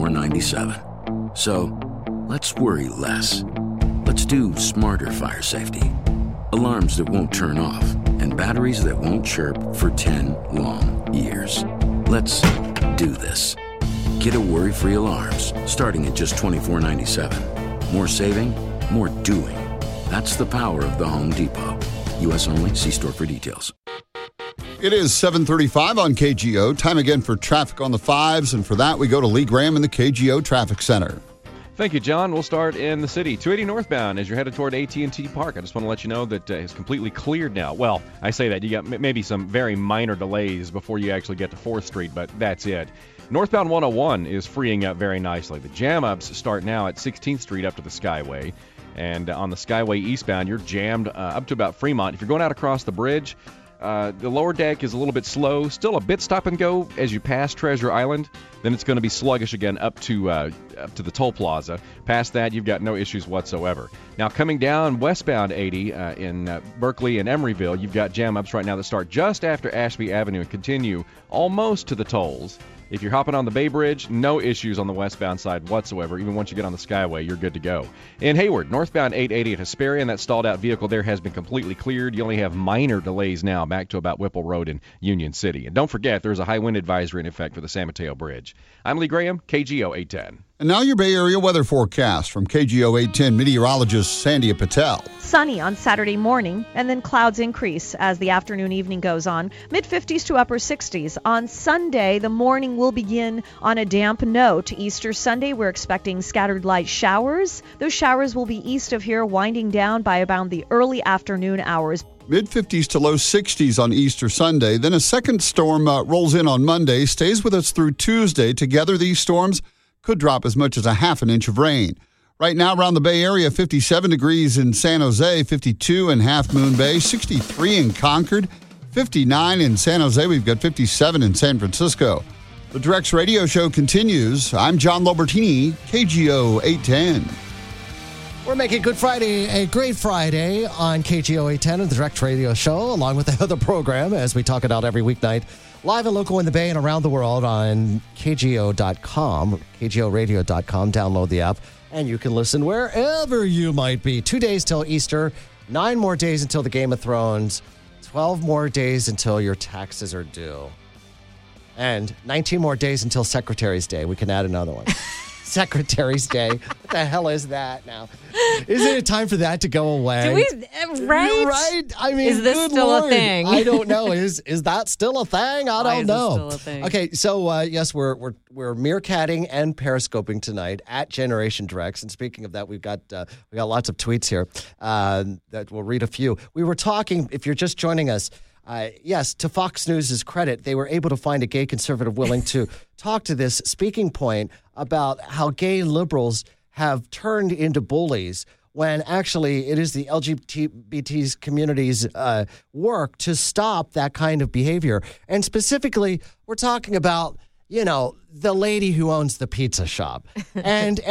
$24.97. So, let's worry less. Let's do smarter fire safety. Alarms that won't turn off and batteries that won't chirp for 10 long years. Let's do this. Get a worry-free alarms starting at just $24.97. More saving, more doing. That's the power of the Home Depot. U.S. only. See store for details. It is 7:35 on KGO. Time again for traffic on the fives, and for that we go to Lee Graham in the KGO Traffic Center. Thank you, John. We'll start in the city. 280 northbound as you're headed toward AT&T Park. I just want to let you know that it's completely cleared now. Well, I say that. You got maybe some very minor delays before you actually get to 4th Street, but that's it. Northbound 101 is freeing up very nicely. The jam-ups start now at 16th Street up to the Skyway. And on the Skyway eastbound, you're jammed up to about Fremont. If you're going out across the bridge, the lower deck is a little bit slow, still a bit stop and go as you pass Treasure Island. Then it's going to be sluggish again up to the toll plaza. Past that, you've got no issues whatsoever. Now, coming down westbound 80 in Berkeley and Emeryville, you've got jam-ups right now that start just after Ashby Avenue and continue almost to the tolls. If you're hopping on the Bay Bridge, no issues on the westbound side whatsoever. Even once you get on the Skyway, you're good to go. In Hayward, northbound 880 at Hesperian, that stalled-out vehicle there has been completely cleared. You only have minor delays now back to about Whipple Road in Union City. And don't forget, there's a high wind advisory in effect for the San Mateo Bridge. I'm Lee Graham, KGO 810. And now your Bay Area weather forecast from KGO 810 meteorologist Sandia Patel. Sunny on Saturday morning, and then clouds increase as the afternoon evening goes on. Mid-50s to upper 60s. On Sunday, the morning will begin on a damp note. Easter Sunday, we're expecting scattered light showers. Those showers will be east of here, winding down by about the early afternoon hours. Mid-50s to low 60s on Easter Sunday. Then a second storm rolls in on Monday, stays with us through Tuesday. Together, these storms could drop as much as a half an inch of rain. Right now around the Bay Area, 57 degrees in San Jose, 52 in Half Moon Bay, 63 in Concord, 59 in San Jose. We've got 57 in San Francisco. The Drex Radio Show continues. I'm John Lobertini, KGO 810. We're making Good Friday a great Friday on KGO 810 and the Drex Radio Show, along with the other program, as we talk about every weeknight. Live and local in the Bay and around the world on KGO.com, KGOradio.com. Download the app, and you can listen wherever you might be. 2 days till Easter, 9 more days until the Game of Thrones, 12 more days until your taxes are due, and 19 more days until Secretary's Day. We can add another one. Secretary's Day. What the hell is that now? Isn't it time for that to go away? Do we, right? Right? I mean, is this still Lord. a thing? I don't know. Is that still a thing? I don't know. Still a thing? Okay, so yes, we're meerkatting and periscoping tonight at Generation Drex. And speaking of that, we got lots of tweets here that we'll read a few. We were talking. If you're just joining us. Yes, to Fox News' credit, they were able to find a gay conservative willing to talk to this speaking point about how gay liberals have turned into bullies when actually it is the LGBT community's work to stop that kind of behavior. And specifically, we're talking about, the lady who owns the pizza shop. And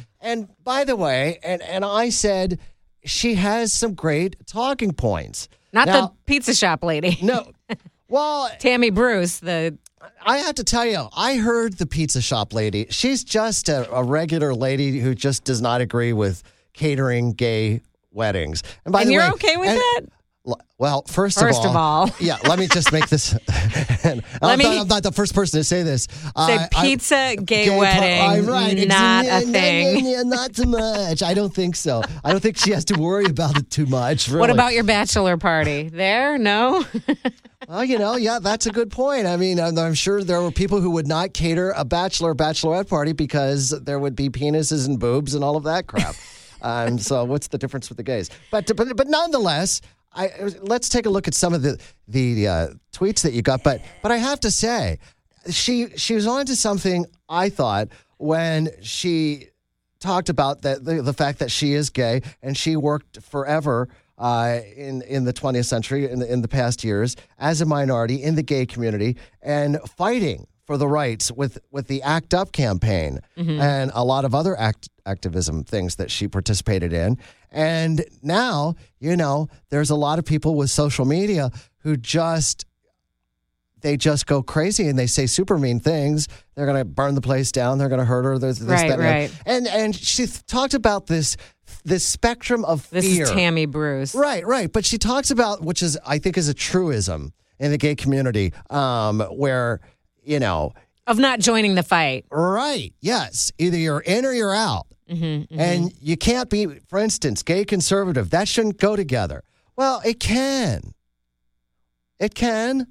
by the way, and I said she has some great talking points. Not the pizza shop lady. No. Well, Tammy Bruce, I have to tell you, I heard the pizza shop lady. She's just a regular lady who just does not agree with catering gay weddings. And by the you're way, okay with that? Well, first of all, yeah, let me just make this. I'm not the first person to say this. Say pizza, gay wedding, right, not a thing. Not too much. I don't think so. I don't think she has to worry about it too much. Really. What about your bachelor party? There? No? Well, yeah, that's a good point. I mean, I'm sure there were people who would not cater a bachelorette party because there would be penises and boobs and all of that crap. So what's the difference with the gays? But nonetheless, let's take a look at some of the tweets that you got. But I have to say, she was on to something, I thought, when she talked about the fact that she is gay and she worked forever in the 20th century, in the past years, as a minority in the gay community and fighting for the rights with the ACT UP campaign and a lot of other activism things that she participated in. And now, there's a lot of people with social media who just go crazy and they say super mean things. They're going to burn the place down. They're going to hurt her. Right. And she talked about this spectrum of fear. This is Tammy Bruce. Right. But she talks about, which is, I think, is a truism in the gay community, where, of not joining the fight. Right. Yes. Either you're in or you're out. And you can't be, for instance, gay conservative. That shouldn't go together. Well, it can. It can.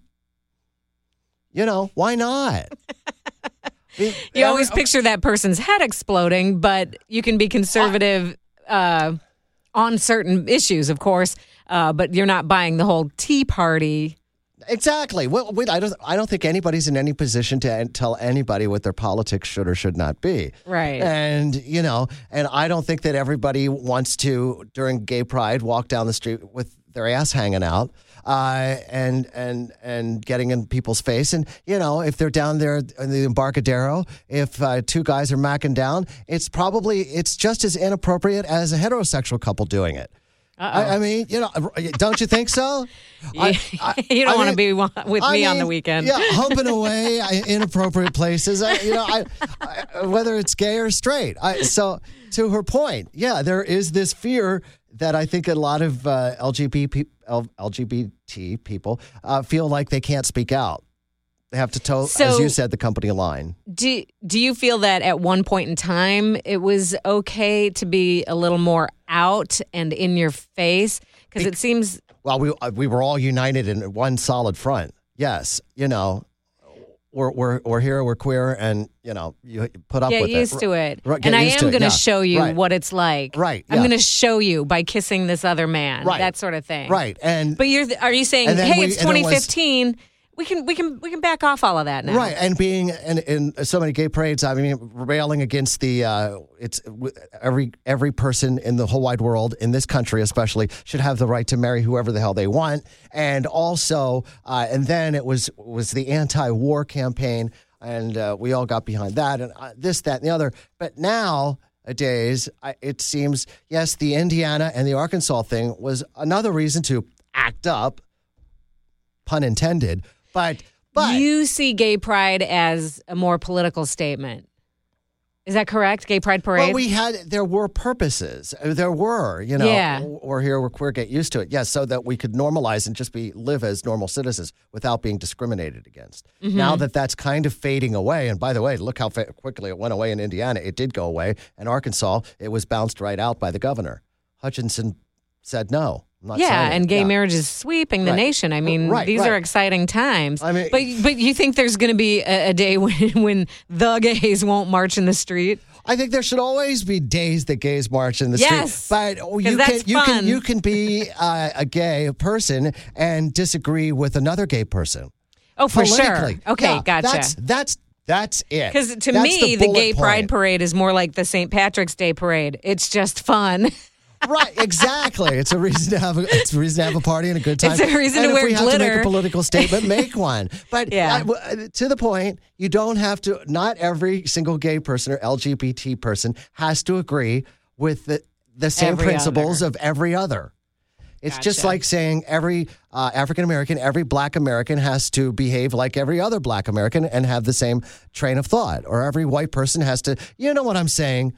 Why not? You always picture that person's head exploding, but you can be conservative on certain issues, of course, but you're not buying the whole Tea Party. Exactly. Well, I don't think anybody's in any position to tell anybody what their politics should or should not be. Right. And, and I don't think that everybody wants to, during Gay Pride, walk down the street with their ass hanging out. And getting in people's face. And, if they're down there in the Embarcadero, if two guys are macking down, it's just as inappropriate as a heterosexual couple doing it. I mean, don't you think so? You don't want to be with me on the weekend. Yeah, humping away inappropriate places, whether it's gay or straight. So to her point, yeah, there is this fear that I think a lot of LGBT people feel like they can't speak out. They have to toe, as you said, the company line. Do you feel that at one point in time it was okay to be a little more out and in your face? Because it seems... Well, we were all united in one solid front. Yes, we're here, we're queer, and, you put up with it. Get used to it. And I am going to show you what it's like. Right. I'm going to show you by kissing this other man. Right. That sort of thing. Right. But are you saying, hey, it's 2015... We can back off all of that now. Right, and being in so many gay parades, I mean, railing against it's every person in the whole wide world, in this country especially, should have the right to marry whoever the hell they want. And also, and then it was the anti-war campaign, and we all got behind that, and this, that, and the other. But nowadays, it seems, yes, the Indiana and the Arkansas thing was another reason to act up, pun intended. But you see Gay Pride as a more political statement. Is that correct? Gay Pride Parade? Well, there were purposes. There were, Yeah. Or here we're queer, get used to it. Yes, so that we could normalize and just live as normal citizens without being discriminated against. Now that that's kind of fading away, and by the way, look how quickly it went away in Indiana. It did go away. In Arkansas, it was bounced right out by the governor. Hutchinson said no. And gay marriage is sweeping the nation. I mean, these are exciting times. I mean, but you think there's going to be a day when the gays won't march in the street? I think there should always be days that gays march in the street. But you can be a gay person and disagree with another gay person. Oh, for sure. Okay, gotcha. That's it. Because to me, the Gay Pride Parade is more like the St. Patrick's Day Parade. It's just fun. Right, exactly. It's a reason to have a party and a good time. It's a reason to wear glitter. If we have to make a political statement, make one. But to the point, you don't have to. Not every single gay person or LGBT person has to agree with the same principles of every other. It's just like saying every African American, every Black American has to behave like every other Black American and have the same train of thought, or every white person has to. You know what I'm saying?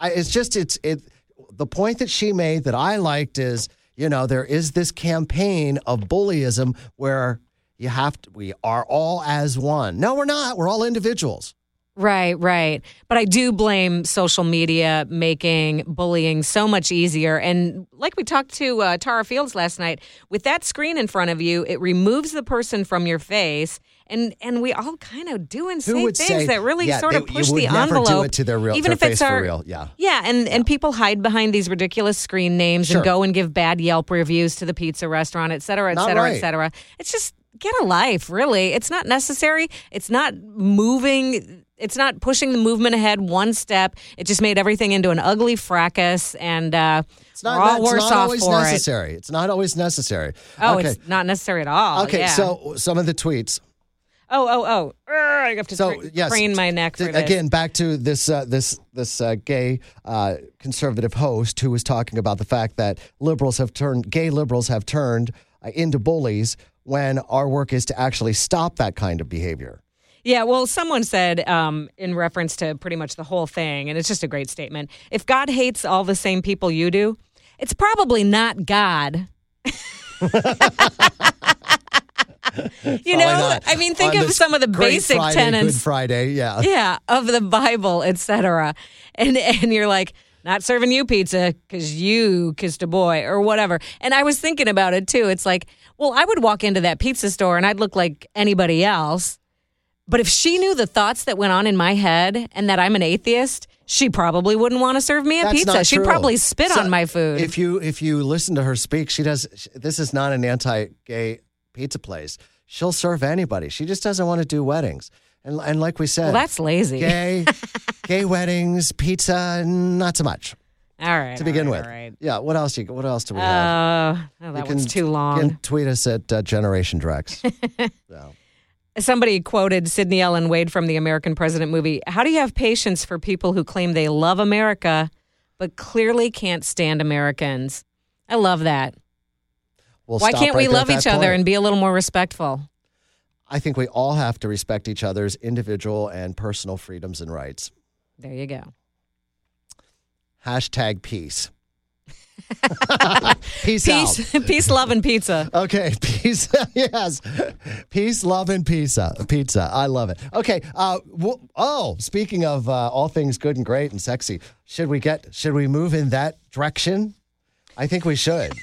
The point that she made that I liked is, there is this campaign of bullyism where we are all as one. No, we're not. We're all individuals. Right. But I do blame social media making bullying so much easier. And like we talked to Tara Fields last night, with that screen in front of you, it removes the person from your face. And we all kind of do and say things that really sort of push the envelope. You would never do it to their real, even their if face it's our, for real. Yeah. Yeah, and people hide behind these ridiculous screen names and go and give bad Yelp reviews to the pizza restaurant, et cetera, et cetera, et cetera. It's just, get a life, really. It's not necessary. It's not moving. It's not pushing the movement ahead one step. It just made everything into an ugly fracas, and it's not, we're all worse off always for necessary. It's not always necessary. Oh, okay. It's not necessary at all. Okay, yeah. so some of the tweets. I have to crane my neck for this. Again, back to this gay conservative host who was talking about the fact that gay liberals have turned into bullies when our work is to actually stop that kind of behavior. Yeah, well, someone said in reference to pretty much the whole thing, and it's just a great statement, if God hates all the same people you do, it's probably not God. You know, I mean, think of some of the basic tenets. Good Friday, yeah. Yeah, of the Bible, etc. And you're like, not serving you pizza because you kissed a boy or whatever. And I was thinking about it, too. It's like, well, I would walk into that pizza store and I'd look like anybody else. But if she knew the thoughts that went on in my head and that I'm an atheist, she probably wouldn't want to serve me a pizza. She'd probably spit on my food. If you listen to her speak, this is not an anti-gay pizza place. She'll serve anybody. She just doesn't want to do weddings. And like we said, well, that's lazy. Gay weddings, pizza, not so much. All right. To begin with. All right. Yeah. What else do we have? That one's too long. You can tweet us at Generation Drex. So. Somebody quoted Sidney Ellen Wade from the American President movie. How do you have patience for people who claim they love America but clearly can't stand Americans? I love that. Why can't we love each other and be a little more respectful? I think we all have to respect each other's individual and personal freedoms and rights. There you go. # peace. Peace out. Peace, love, and pizza. Okay, peace. Yes. Peace, love, and pizza. Pizza. I love it. Okay. Speaking of all things good and great and sexy, should we move in that direction? I think we should.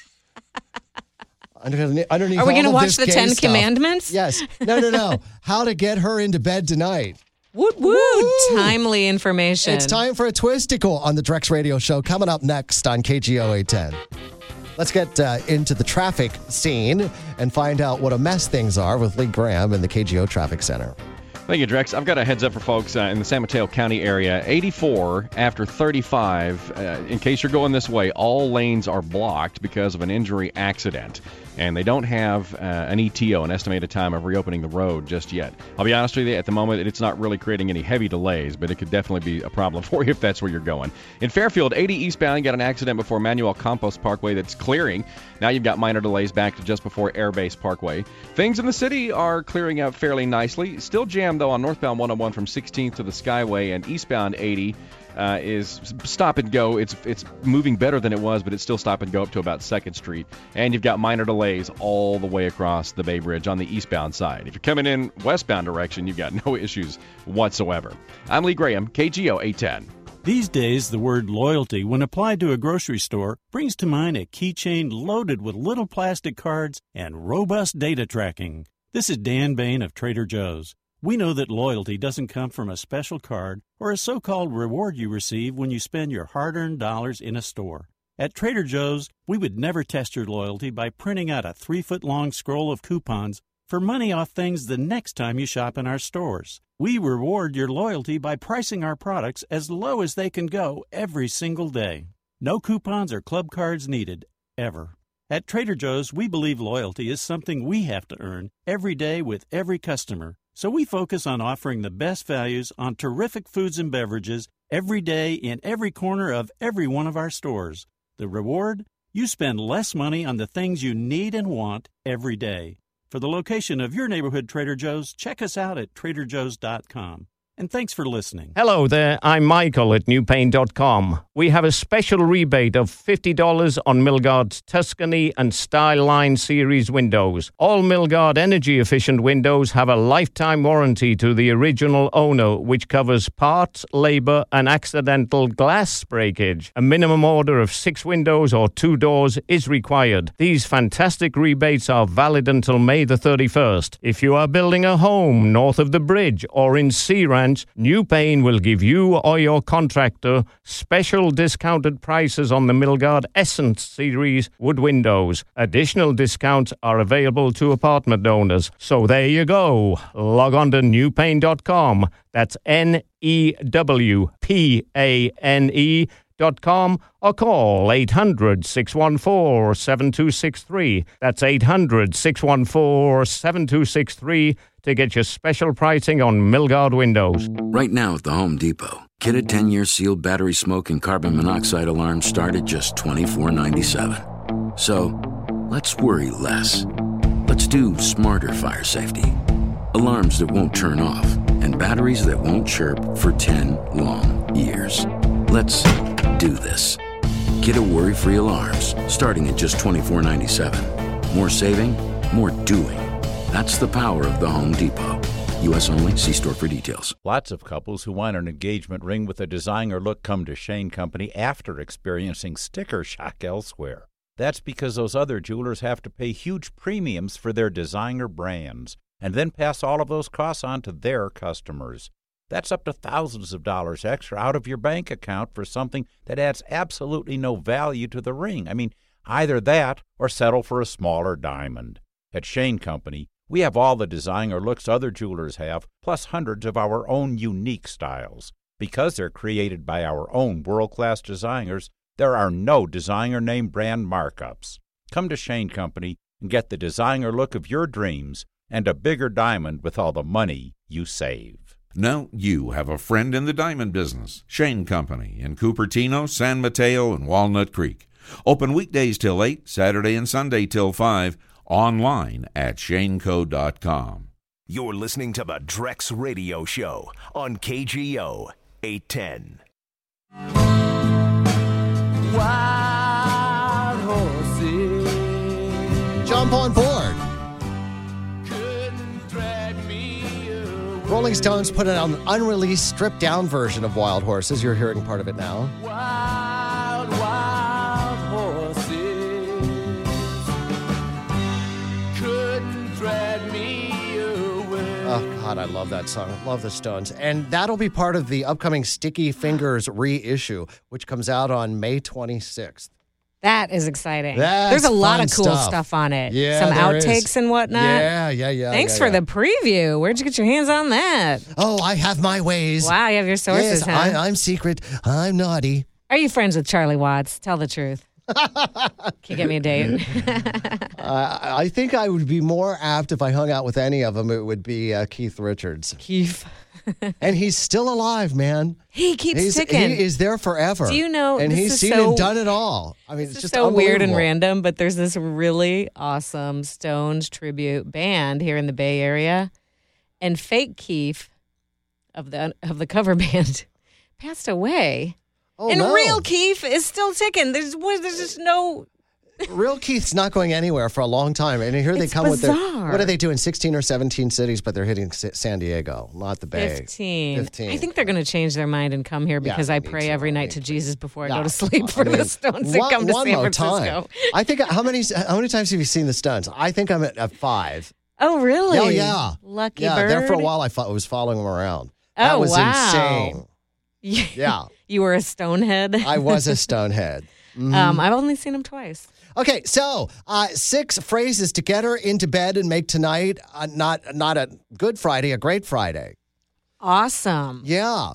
Underneath Are we going to watch the 10 Commandments? Yes. No. How to get her into bed tonight. Woot, woot. Timely information. It's time for a Twisticle on the Drex Radio Show. Coming up next on KGO 810. Let's get into the traffic scene and find out what a mess things are with Lee Graham in the KGO Traffic Center. Thank you, Drex. I've got a heads up for folks in the San Mateo County area. 84 after 35. In case you're going this way, all lanes are blocked because of an injury accident. And they don't have an ETO, an estimated time of reopening the road just yet. I'll be honest with you, at the moment, it's not really creating any heavy delays, but it could definitely be a problem for you if that's where you're going. In Fairfield, 80 eastbound, you got an accident before Manuel Campos Parkway that's clearing. Now you've got minor delays back to just before Air Base Parkway. Things in the city are clearing up fairly nicely. Still jammed, though, on northbound 101 from 16th to the Skyway, and eastbound 80 is stop and go. It's moving better than it was, but it's still stop and go up to about 2nd Street. And you've got minor delays all the way across the Bay Bridge on the eastbound side. If you're coming in westbound direction, you've got no issues whatsoever. I'm Lee Graham, KGO 810. These days, the word loyalty, when applied to a grocery store, brings to mind a keychain loaded with little plastic cards and robust data tracking. This is Dan Bain of Trader Joe's. We know that loyalty doesn't come from a special card or a so-called reward you receive when you spend your hard-earned dollars in a store. At Trader Joe's, we would never test your loyalty by printing out a 3-foot-long scroll of coupons for money off things the next time you shop in our stores. We reward your loyalty by pricing our products as low as they can go every single day. No coupons or club cards needed, ever. At Trader Joe's, we believe loyalty is something we have to earn every day with every customer. So we focus on offering the best values on terrific foods and beverages every day in every corner of every one of our stores. The reward? You spend less money on the things you need and want every day. For the location of your neighborhood Trader Joe's, check us out at TraderJoe's.com. And thanks for listening. Hello there, I'm Michael at newpaint.com. We have a special rebate of $50 on Milgard's Tuscany and Style Line series windows. All Milgard energy-efficient windows have a lifetime warranty to the original owner, which covers parts, labor, and accidental glass breakage. A minimum order of 6 windows or 2 doors is required. These fantastic rebates are valid until May the 31st. If you are building a home north of the bridge or in Sea Ranch, New Paint will give you or your contractor special discounted prices on the Milgard Essence Series wood windows. Additional discounts are available to apartment owners. So there you go. Log on to newpaint.com. That's NEWPANE.com or call 800-614-7263. That's 800-614-7263 to get your special pricing on Milgard windows. Right now at the Home Depot, kitted 10-year sealed battery smoke and carbon monoxide alarms start at just $24.97. So, let's worry less. Let's do smarter fire safety. Alarms that won't turn off and batteries that won't chirp for 10 long years. Let's do this. Get a worry-free alarms starting at just $24.97. More saving, more doing. That's the power of the Home Depot. U.S. only. See store for details. Lots of couples who want an engagement ring with a designer look come to Shane Company after experiencing sticker shock elsewhere. That's because those other jewelers have to pay huge premiums for their designer brands and then pass all of those costs on to their customers. That's up to thousands of dollars extra out of your bank account for something that adds absolutely no value to the ring. I mean, either that or settle for a smaller diamond. At Shane Company, we have all the designer looks other jewelers have, plus hundreds of our own unique styles. Because they're created by our own world-class designers, there are no designer name brand markups. Come to Shane Company and get the designer look of your dreams and a bigger diamond with all the money you save. Now you have a friend in the diamond business. Shane Company in Cupertino, San Mateo, and Walnut Creek. Open weekdays till 8, Saturday and Sunday till 5. Online at shaneco.com. You're listening to the Drex Radio Show on KGO 810. Wild horses. Jump on board. Rolling Stones put out an unreleased, stripped-down version of Wild Horses. You're hearing part of it now. Wild, wild horses couldn't drag me away. Oh, God, I love that song. I love the Stones. And that'll be part of the upcoming Sticky Fingers reissue, which comes out on May 26th. That is exciting. That's There's a lot of fun cool stuff. stuff on it. Yeah, some there outtakes is. and whatnot. Yeah. Thanks for the preview. Where'd you get your hands on that? Oh, I have my ways. Wow, you have your sources, Yes, huh? I'm secret. I'm naughty. Are you friends with Charlie Watts? Tell the truth. Can you get me a date? I think I would be more apt if I hung out with any of them. It would be Keith Richards. Keith. And he's still alive, man. He keeps ticking. He is there forever. Do you know? And this he's is seen so, and done it all. I mean, it's this just is so weird and unbelievable. random, but there's this really awesome Stones tribute band here in the Bay Area, and Fake Keith of the cover band passed away. Oh, and no. real Keith is still ticking. There's just no. Real Keith's not going anywhere for a long time. And here they It's come with their. bizarre. What are they doing? 16 or 17 cities, but they're hitting San Diego, not the Bay. 15. I think they're going to change their mind and come here because I pray every night to Jesus before I go to sleep for the Stones to come to San Francisco. Time. I think how many times have you seen the Stones? I think I'm at 5. Oh, really? Oh, yeah. Lucky yeah, bird. there for a while I was following them around. That was insane. Yeah. You were a Stonehead? I was a Stonehead. I've only seen him twice. Okay, so 6 phrases to get her into bed and make tonight not a good Friday, a great Friday. Awesome. Yeah.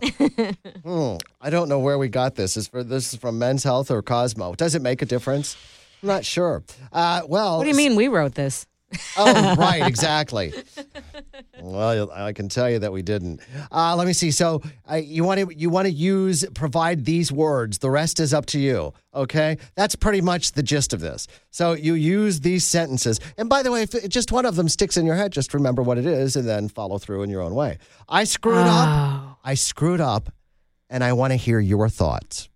I don't know where we got this. This is from Men's Health or Cosmo. Does it make a difference? I'm not sure. Well, What do you mean we wrote this? Oh, right, exactly. Well, I can tell you that we didn't. Let me see. So you want to provide these words. The rest is up to you. Okay, that's pretty much the gist of this. So you use these sentences. And by the way, if just one of them sticks in your head, just remember what it is and then follow through in your own way. I screwed up. I screwed up and I want to hear your thoughts.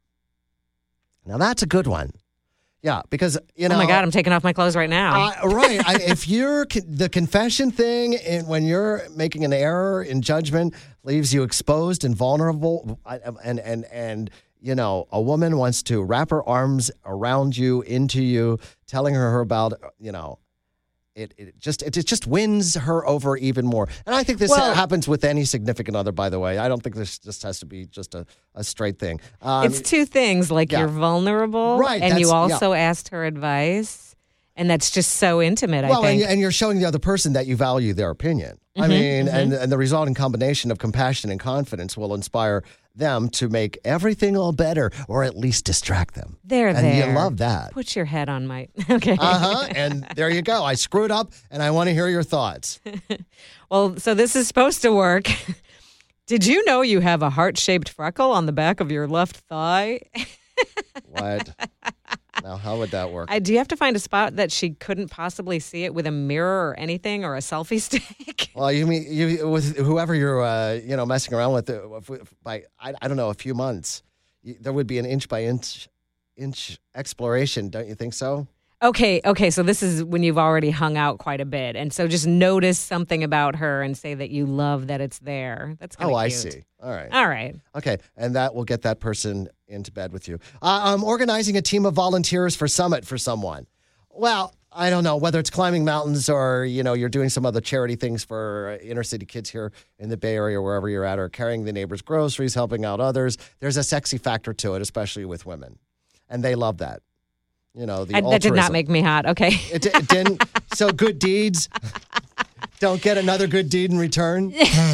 Now, that's a good one. Yeah, because, you know. Oh, my God, I'm taking off my clothes right now. Right. If you're the confession thing, and when you're making an error in judgment, leaves you exposed and vulnerable, and you know, a woman wants to wrap her arms around you, into you, telling her about, you know, it just wins her over even more. And I think this happens with any significant other, by the way. I don't think this just has to be just a straight thing. It's two things, like you're vulnerable, right, and you also asked her advice, and that's just so intimate, I think. And you're showing the other person that you value their opinion. I mean, and the resulting combination of compassion and confidence will inspire them to make everything all better, or at least distract them. And you love that. Put your head on my... Okay. And there you go. I screwed up, and I want to hear your thoughts. Well, so this is supposed to work. Did you know you have a heart-shaped freckle on the back of your left thigh? What? Now, how would that work? Do you have to find a spot that she couldn't possibly see it with a mirror or anything, or a selfie stick? Well, you mean with whoever you're, messing around with, by I don't know, a few months, there would be an inch by inch exploration, don't you think so? Okay. So this is when you've already hung out quite a bit, and so just notice something about her and say that you love that it's there. That's kind of cute. I see. All right. Okay, and that will get that person into bed with you. I'm organizing a team of volunteers for Summit for someone. Well, I don't know whether it's climbing mountains or, you know, you're doing some other charity things for inner city kids here in the Bay Area, wherever you're at, or carrying the neighbor's groceries, helping out others. There's a sexy factor to it, especially with women, and they love that. You know, that did not make me hot. Okay. It didn't. So good deeds don't get another good deed in return.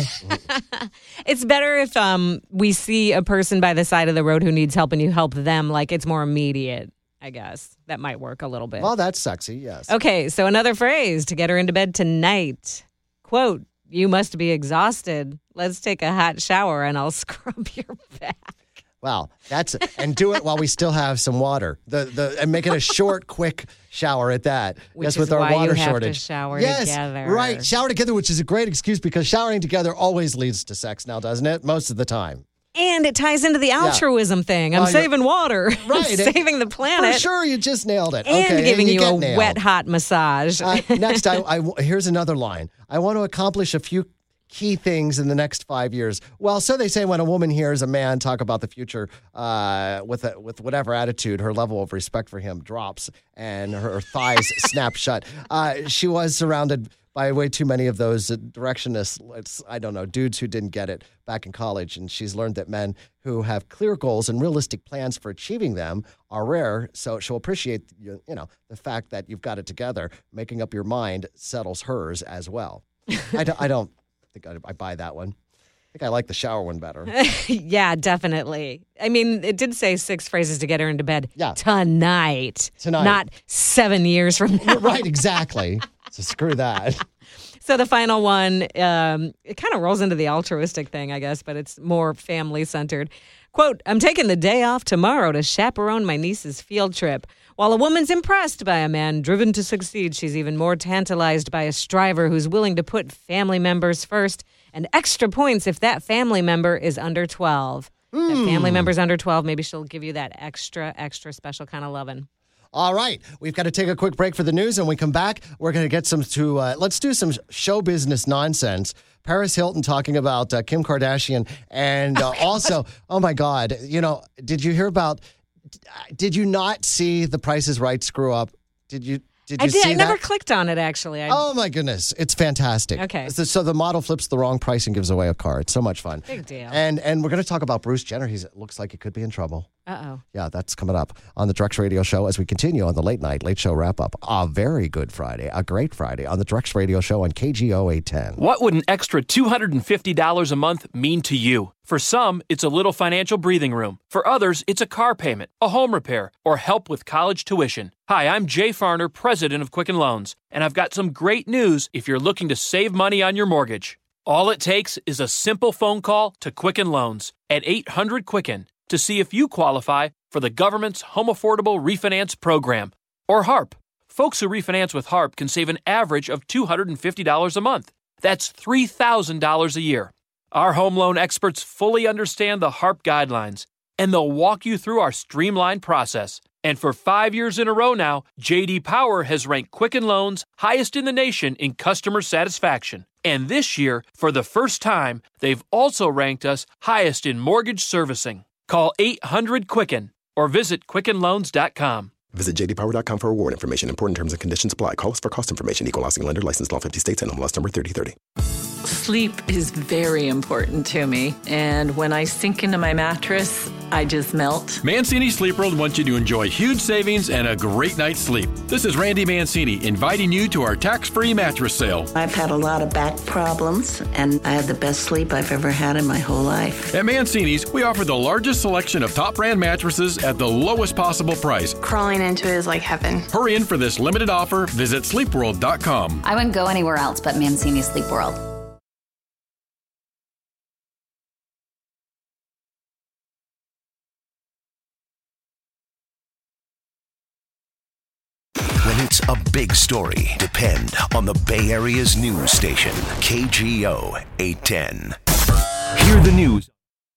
It's better if we see a person by the side of the road who needs help and you help them. Like, it's more immediate, I guess. That might work a little bit. Well, that's sexy, yes. Okay, so another phrase to get her into bed tonight. Quote, "You must be exhausted. Let's take a hot shower and I'll scrub your back." Wow, and do it while we still have some water. And make it a short, quick shower at that. Which with is our why water you have shortage. to shower yes, together. Right, shower together, which is a great excuse because showering together always leads to sex now, doesn't it? Most of the time. And it ties into the altruism thing. I'm saving water. Right. Saving the planet. For sure, you just nailed it. And okay, giving and you a wet, hot massage. Next, here's another line. I want to accomplish a few key things in the next 5 years. Well, so they say when a woman hears a man talk about the future with whatever attitude, her level of respect for him drops and her thighs snap shut. She was surrounded by way too many of those directionists, I don't know, dudes who didn't get it back in college. And she's learned that men who have clear goals and realistic plans for achieving them are rare. So she'll appreciate, the fact that you've got it together. Making up your mind settles hers as well. I don't think I buy that one. I think I like the shower one better. Yeah, definitely. I mean, it did say 6 phrases to get her into bed tonight. Not 7 years from now. Right, exactly. So screw that. So the final one, it kind of rolls into the altruistic thing, I guess, but it's more family-centered. Quote, "I'm taking the day off tomorrow to chaperone my niece's field trip. While a woman's impressed by a man driven to succeed, she's even more tantalized by a striver who's willing to put family members first and extra points if that family member is under 12. If that family member's under 12, maybe she'll give you that extra special kind of loving." All right. We've got to take a quick break for the news. And when we come back, we're going to get let's do some show business nonsense. Paris Hilton talking about Kim Kardashian. And also, oh my God, did you hear about, did you not see The Price is Right screw up? Did you see that? I never clicked on it, actually. Oh my goodness. It's fantastic. Okay. So the model flips the wrong price and gives away a car. It's so much fun. Big deal. And we're going to talk about Bruce Jenner. It looks like he could be in trouble. Uh-oh. Yeah, that's coming up on the Drex Radio Show as we continue on the Late Show Wrap-Up. A very good Friday, a great Friday on the Drex Radio Show on KGO 810. What would an extra $250 a month mean to you? For some, it's a little financial breathing room. For others, it's a car payment, a home repair, or help with college tuition. Hi, I'm Jay Farner, president of Quicken Loans, and I've got some great news if you're looking to save money on your mortgage. All it takes is a simple phone call to Quicken Loans at 800-QUICKEN to see if you qualify for the government's Home Affordable Refinance Program, or HARP. Folks who refinance with HARP can save an average of $250 a month. That's $3,000 a year. Our home loan experts fully understand the HARP guidelines, and they'll walk you through our streamlined process. And for 5 years in a row now, J.D. Power has ranked Quicken Loans highest in the nation in customer satisfaction. And this year, for the first time, they've also ranked us highest in mortgage servicing. Call 800-QUICKEN or visit QuickenLoans.com. Visit jdpower.com for award information. Important terms and conditions apply. Call us for cost information. Equal housing lender. Licensed in all 50 states and MLS number 3030. Sleep is very important to me. And when I sink into my mattress, I just melt. Mancini Sleep World wants you to enjoy huge savings and a great night's sleep. This is Randy Mancini inviting you to our tax-free mattress sale. I've had a lot of back problems, and I have the best sleep I've ever had in my whole life. At Mancini's, we offer the largest selection of top brand mattresses at the lowest possible price. Crawling into it is like heaven. Hurry in for this limited offer. Visit sleepworld.com. I wouldn't go anywhere else but Mancini Sleep World. When it's a big story, depend on the Bay Area's news station, KGO 810. Hear the news.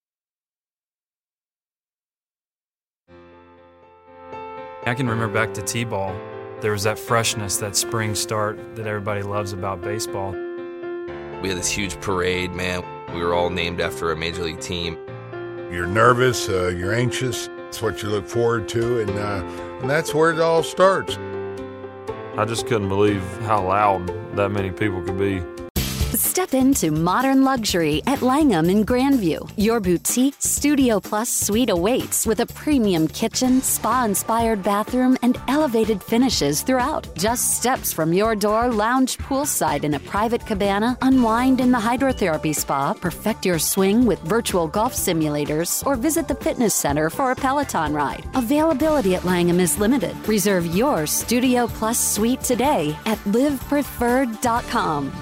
I can remember back to T-ball. There was that freshness, that spring start that everybody loves about baseball. We had this huge parade, man. We were all named after a major league team. You're nervous, you're anxious. It's what you look forward to, and that's where it all starts. I just couldn't believe how loud that many people could be. Step into modern luxury at Langham in Grandview. Your boutique Studio Plus suite awaits with a premium kitchen, spa-inspired bathroom, and elevated finishes throughout. Just steps from your door, lounge poolside in a private cabana, unwind in the hydrotherapy spa, perfect your swing with virtual golf simulators, or visit the fitness center for a Peloton ride. Availability at Langham is limited. Reserve your Studio Plus suite today at livepreferred.com.